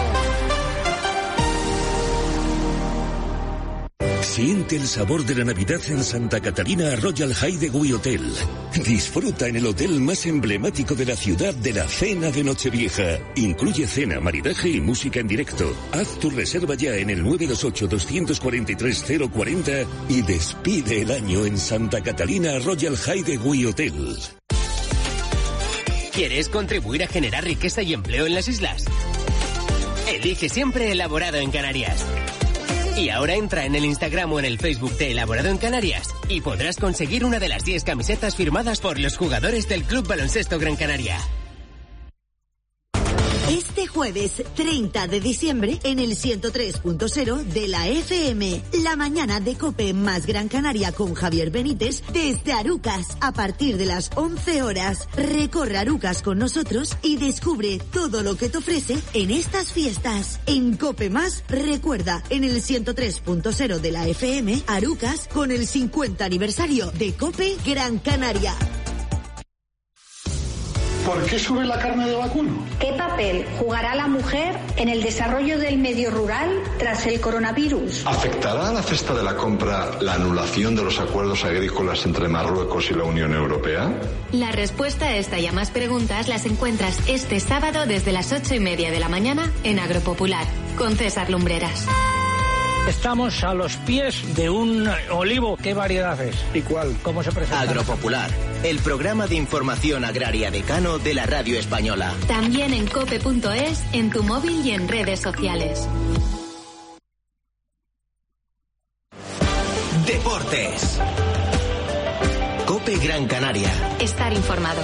Siente el sabor de la Navidad en Santa Catalina Royal Hideaway Hotel. Disfruta en el hotel más emblemático de la ciudad de la cena de Nochevieja. Incluye cena, maridaje y música en directo. Haz tu reserva ya en el nueve dos ocho, dos cuatro tres, cero cuatro cero y despide el año en Santa Catalina Royal Hideaway Hotel. ¿Quieres contribuir a generar riqueza y empleo en las islas? Elige siempre Elaborado en Canarias. Y ahora entra en el Instagram o en el Facebook de Elaborado en Canarias y podrás conseguir una de las diez camisetas firmadas por los jugadores del Club Baloncesto Gran Canaria. Este jueves treinta de diciembre en el ciento tres punto cero de la F M, la mañana de COPE más Gran Canaria con Javier Benítez desde Arucas a partir de las once horas. Recorre Arucas con nosotros y descubre todo lo que te ofrece en estas fiestas. En COPE más, recuerda, en el ciento tres punto cero de la F M, Arucas con el cincuenta aniversario de COPE Gran Canaria. ¿Por qué sube la carne de vacuno? ¿Qué papel jugará la mujer en el desarrollo del medio rural tras el coronavirus? ¿Afectará a la cesta de la compra la anulación de los acuerdos agrícolas entre Marruecos y la Unión Europea? La respuesta a esta y a más preguntas las encuentras este sábado desde las ocho y media de la mañana en Agropopular, con César Lumbreras. Estamos a los pies de un olivo. ¿Qué variedad es? ¿Y cuál? ¿Cómo se presenta? Agropopular, el programa de información agraria decano de la radio española. También en cope punto es, en tu móvil y en redes sociales. Deportes. COPE Gran Canaria. Estar informado.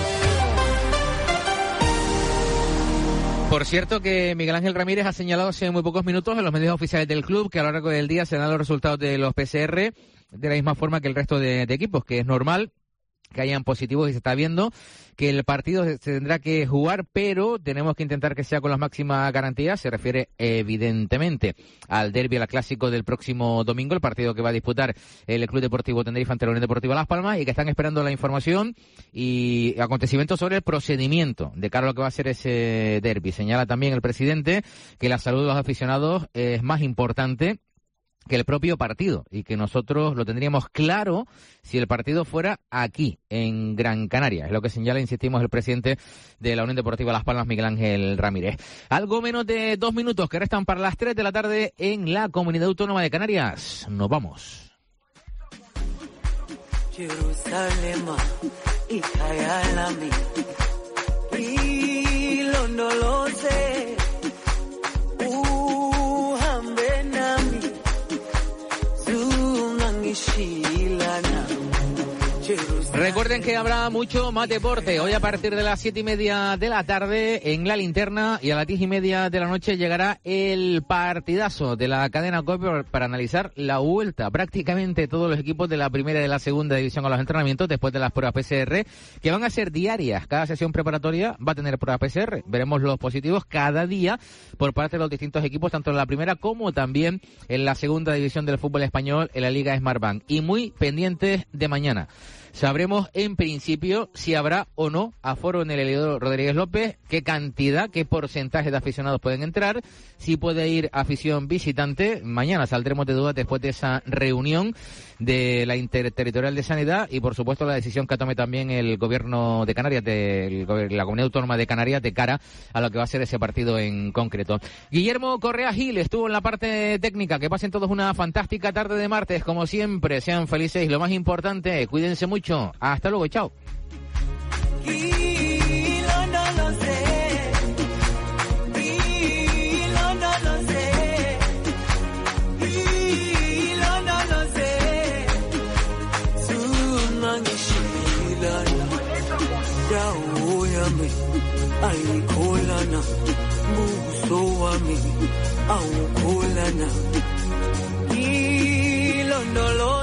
Por cierto que Miguel Ángel Ramírez ha señalado hace muy pocos minutos en los medios oficiales del club que a lo largo del día se dan los resultados de los P C R de la misma forma que el resto de, de equipos, que es normal que hayan positivos y se está viendo que el partido se tendrá que jugar, pero tenemos que intentar que sea con las máximas garantías. Se refiere evidentemente al derbi, al clásico del próximo domingo, el partido que va a disputar el Club Deportivo Tenerife ante la Unión Deportiva Las Palmas, y que están esperando la información y acontecimientos sobre el procedimiento de cara a lo que va a ser ese derbi. Señala también el presidente que la salud de los aficionados es más importante que el propio partido y que nosotros lo tendríamos claro si el partido fuera aquí, en Gran Canaria. Es lo que señala, insistimos, el presidente de la Unión Deportiva Las Palmas, Miguel Ángel Ramírez. Algo menos de dos minutos que restan para las tres de la tarde en la Comunidad Autónoma de Canarias. Nos vamos. Jerusalén, recuerden que habrá mucho más deporte. Hoy a partir de las siete y media de la tarde en La Linterna, y a las diez y media de la noche llegará el partidazo de la cadena COPE para analizar la vuelta. Prácticamente todos los equipos de la primera y de la segunda división a los entrenamientos después de las pruebas P C R, que van a ser diarias. Cada sesión preparatoria va a tener pruebas P C R. Veremos los positivos cada día por parte de los distintos equipos, tanto en la primera como también en la segunda división del fútbol español en la Liga Smartbank. Y muy pendientes de mañana. Sabremos en principio si habrá o no aforo en el Eliodoro Rodríguez López, qué cantidad, qué porcentaje de aficionados pueden entrar, si puede ir afición visitante. Mañana saldremos de dudas después de esa reunión de la Interterritorial de Sanidad y, por supuesto, la decisión que tome también el Gobierno de Canarias, de la Comunidad Autónoma de Canarias, de cara a lo que va a ser ese partido en concreto. Guillermo Correa Gil estuvo en la parte técnica. Que pasen todos una fantástica tarde de martes, como siempre. Sean felices y, lo más importante, cuídense mucho. Hasta luego, chao. Dawo yami alikolana buso wami aukolana ilondolo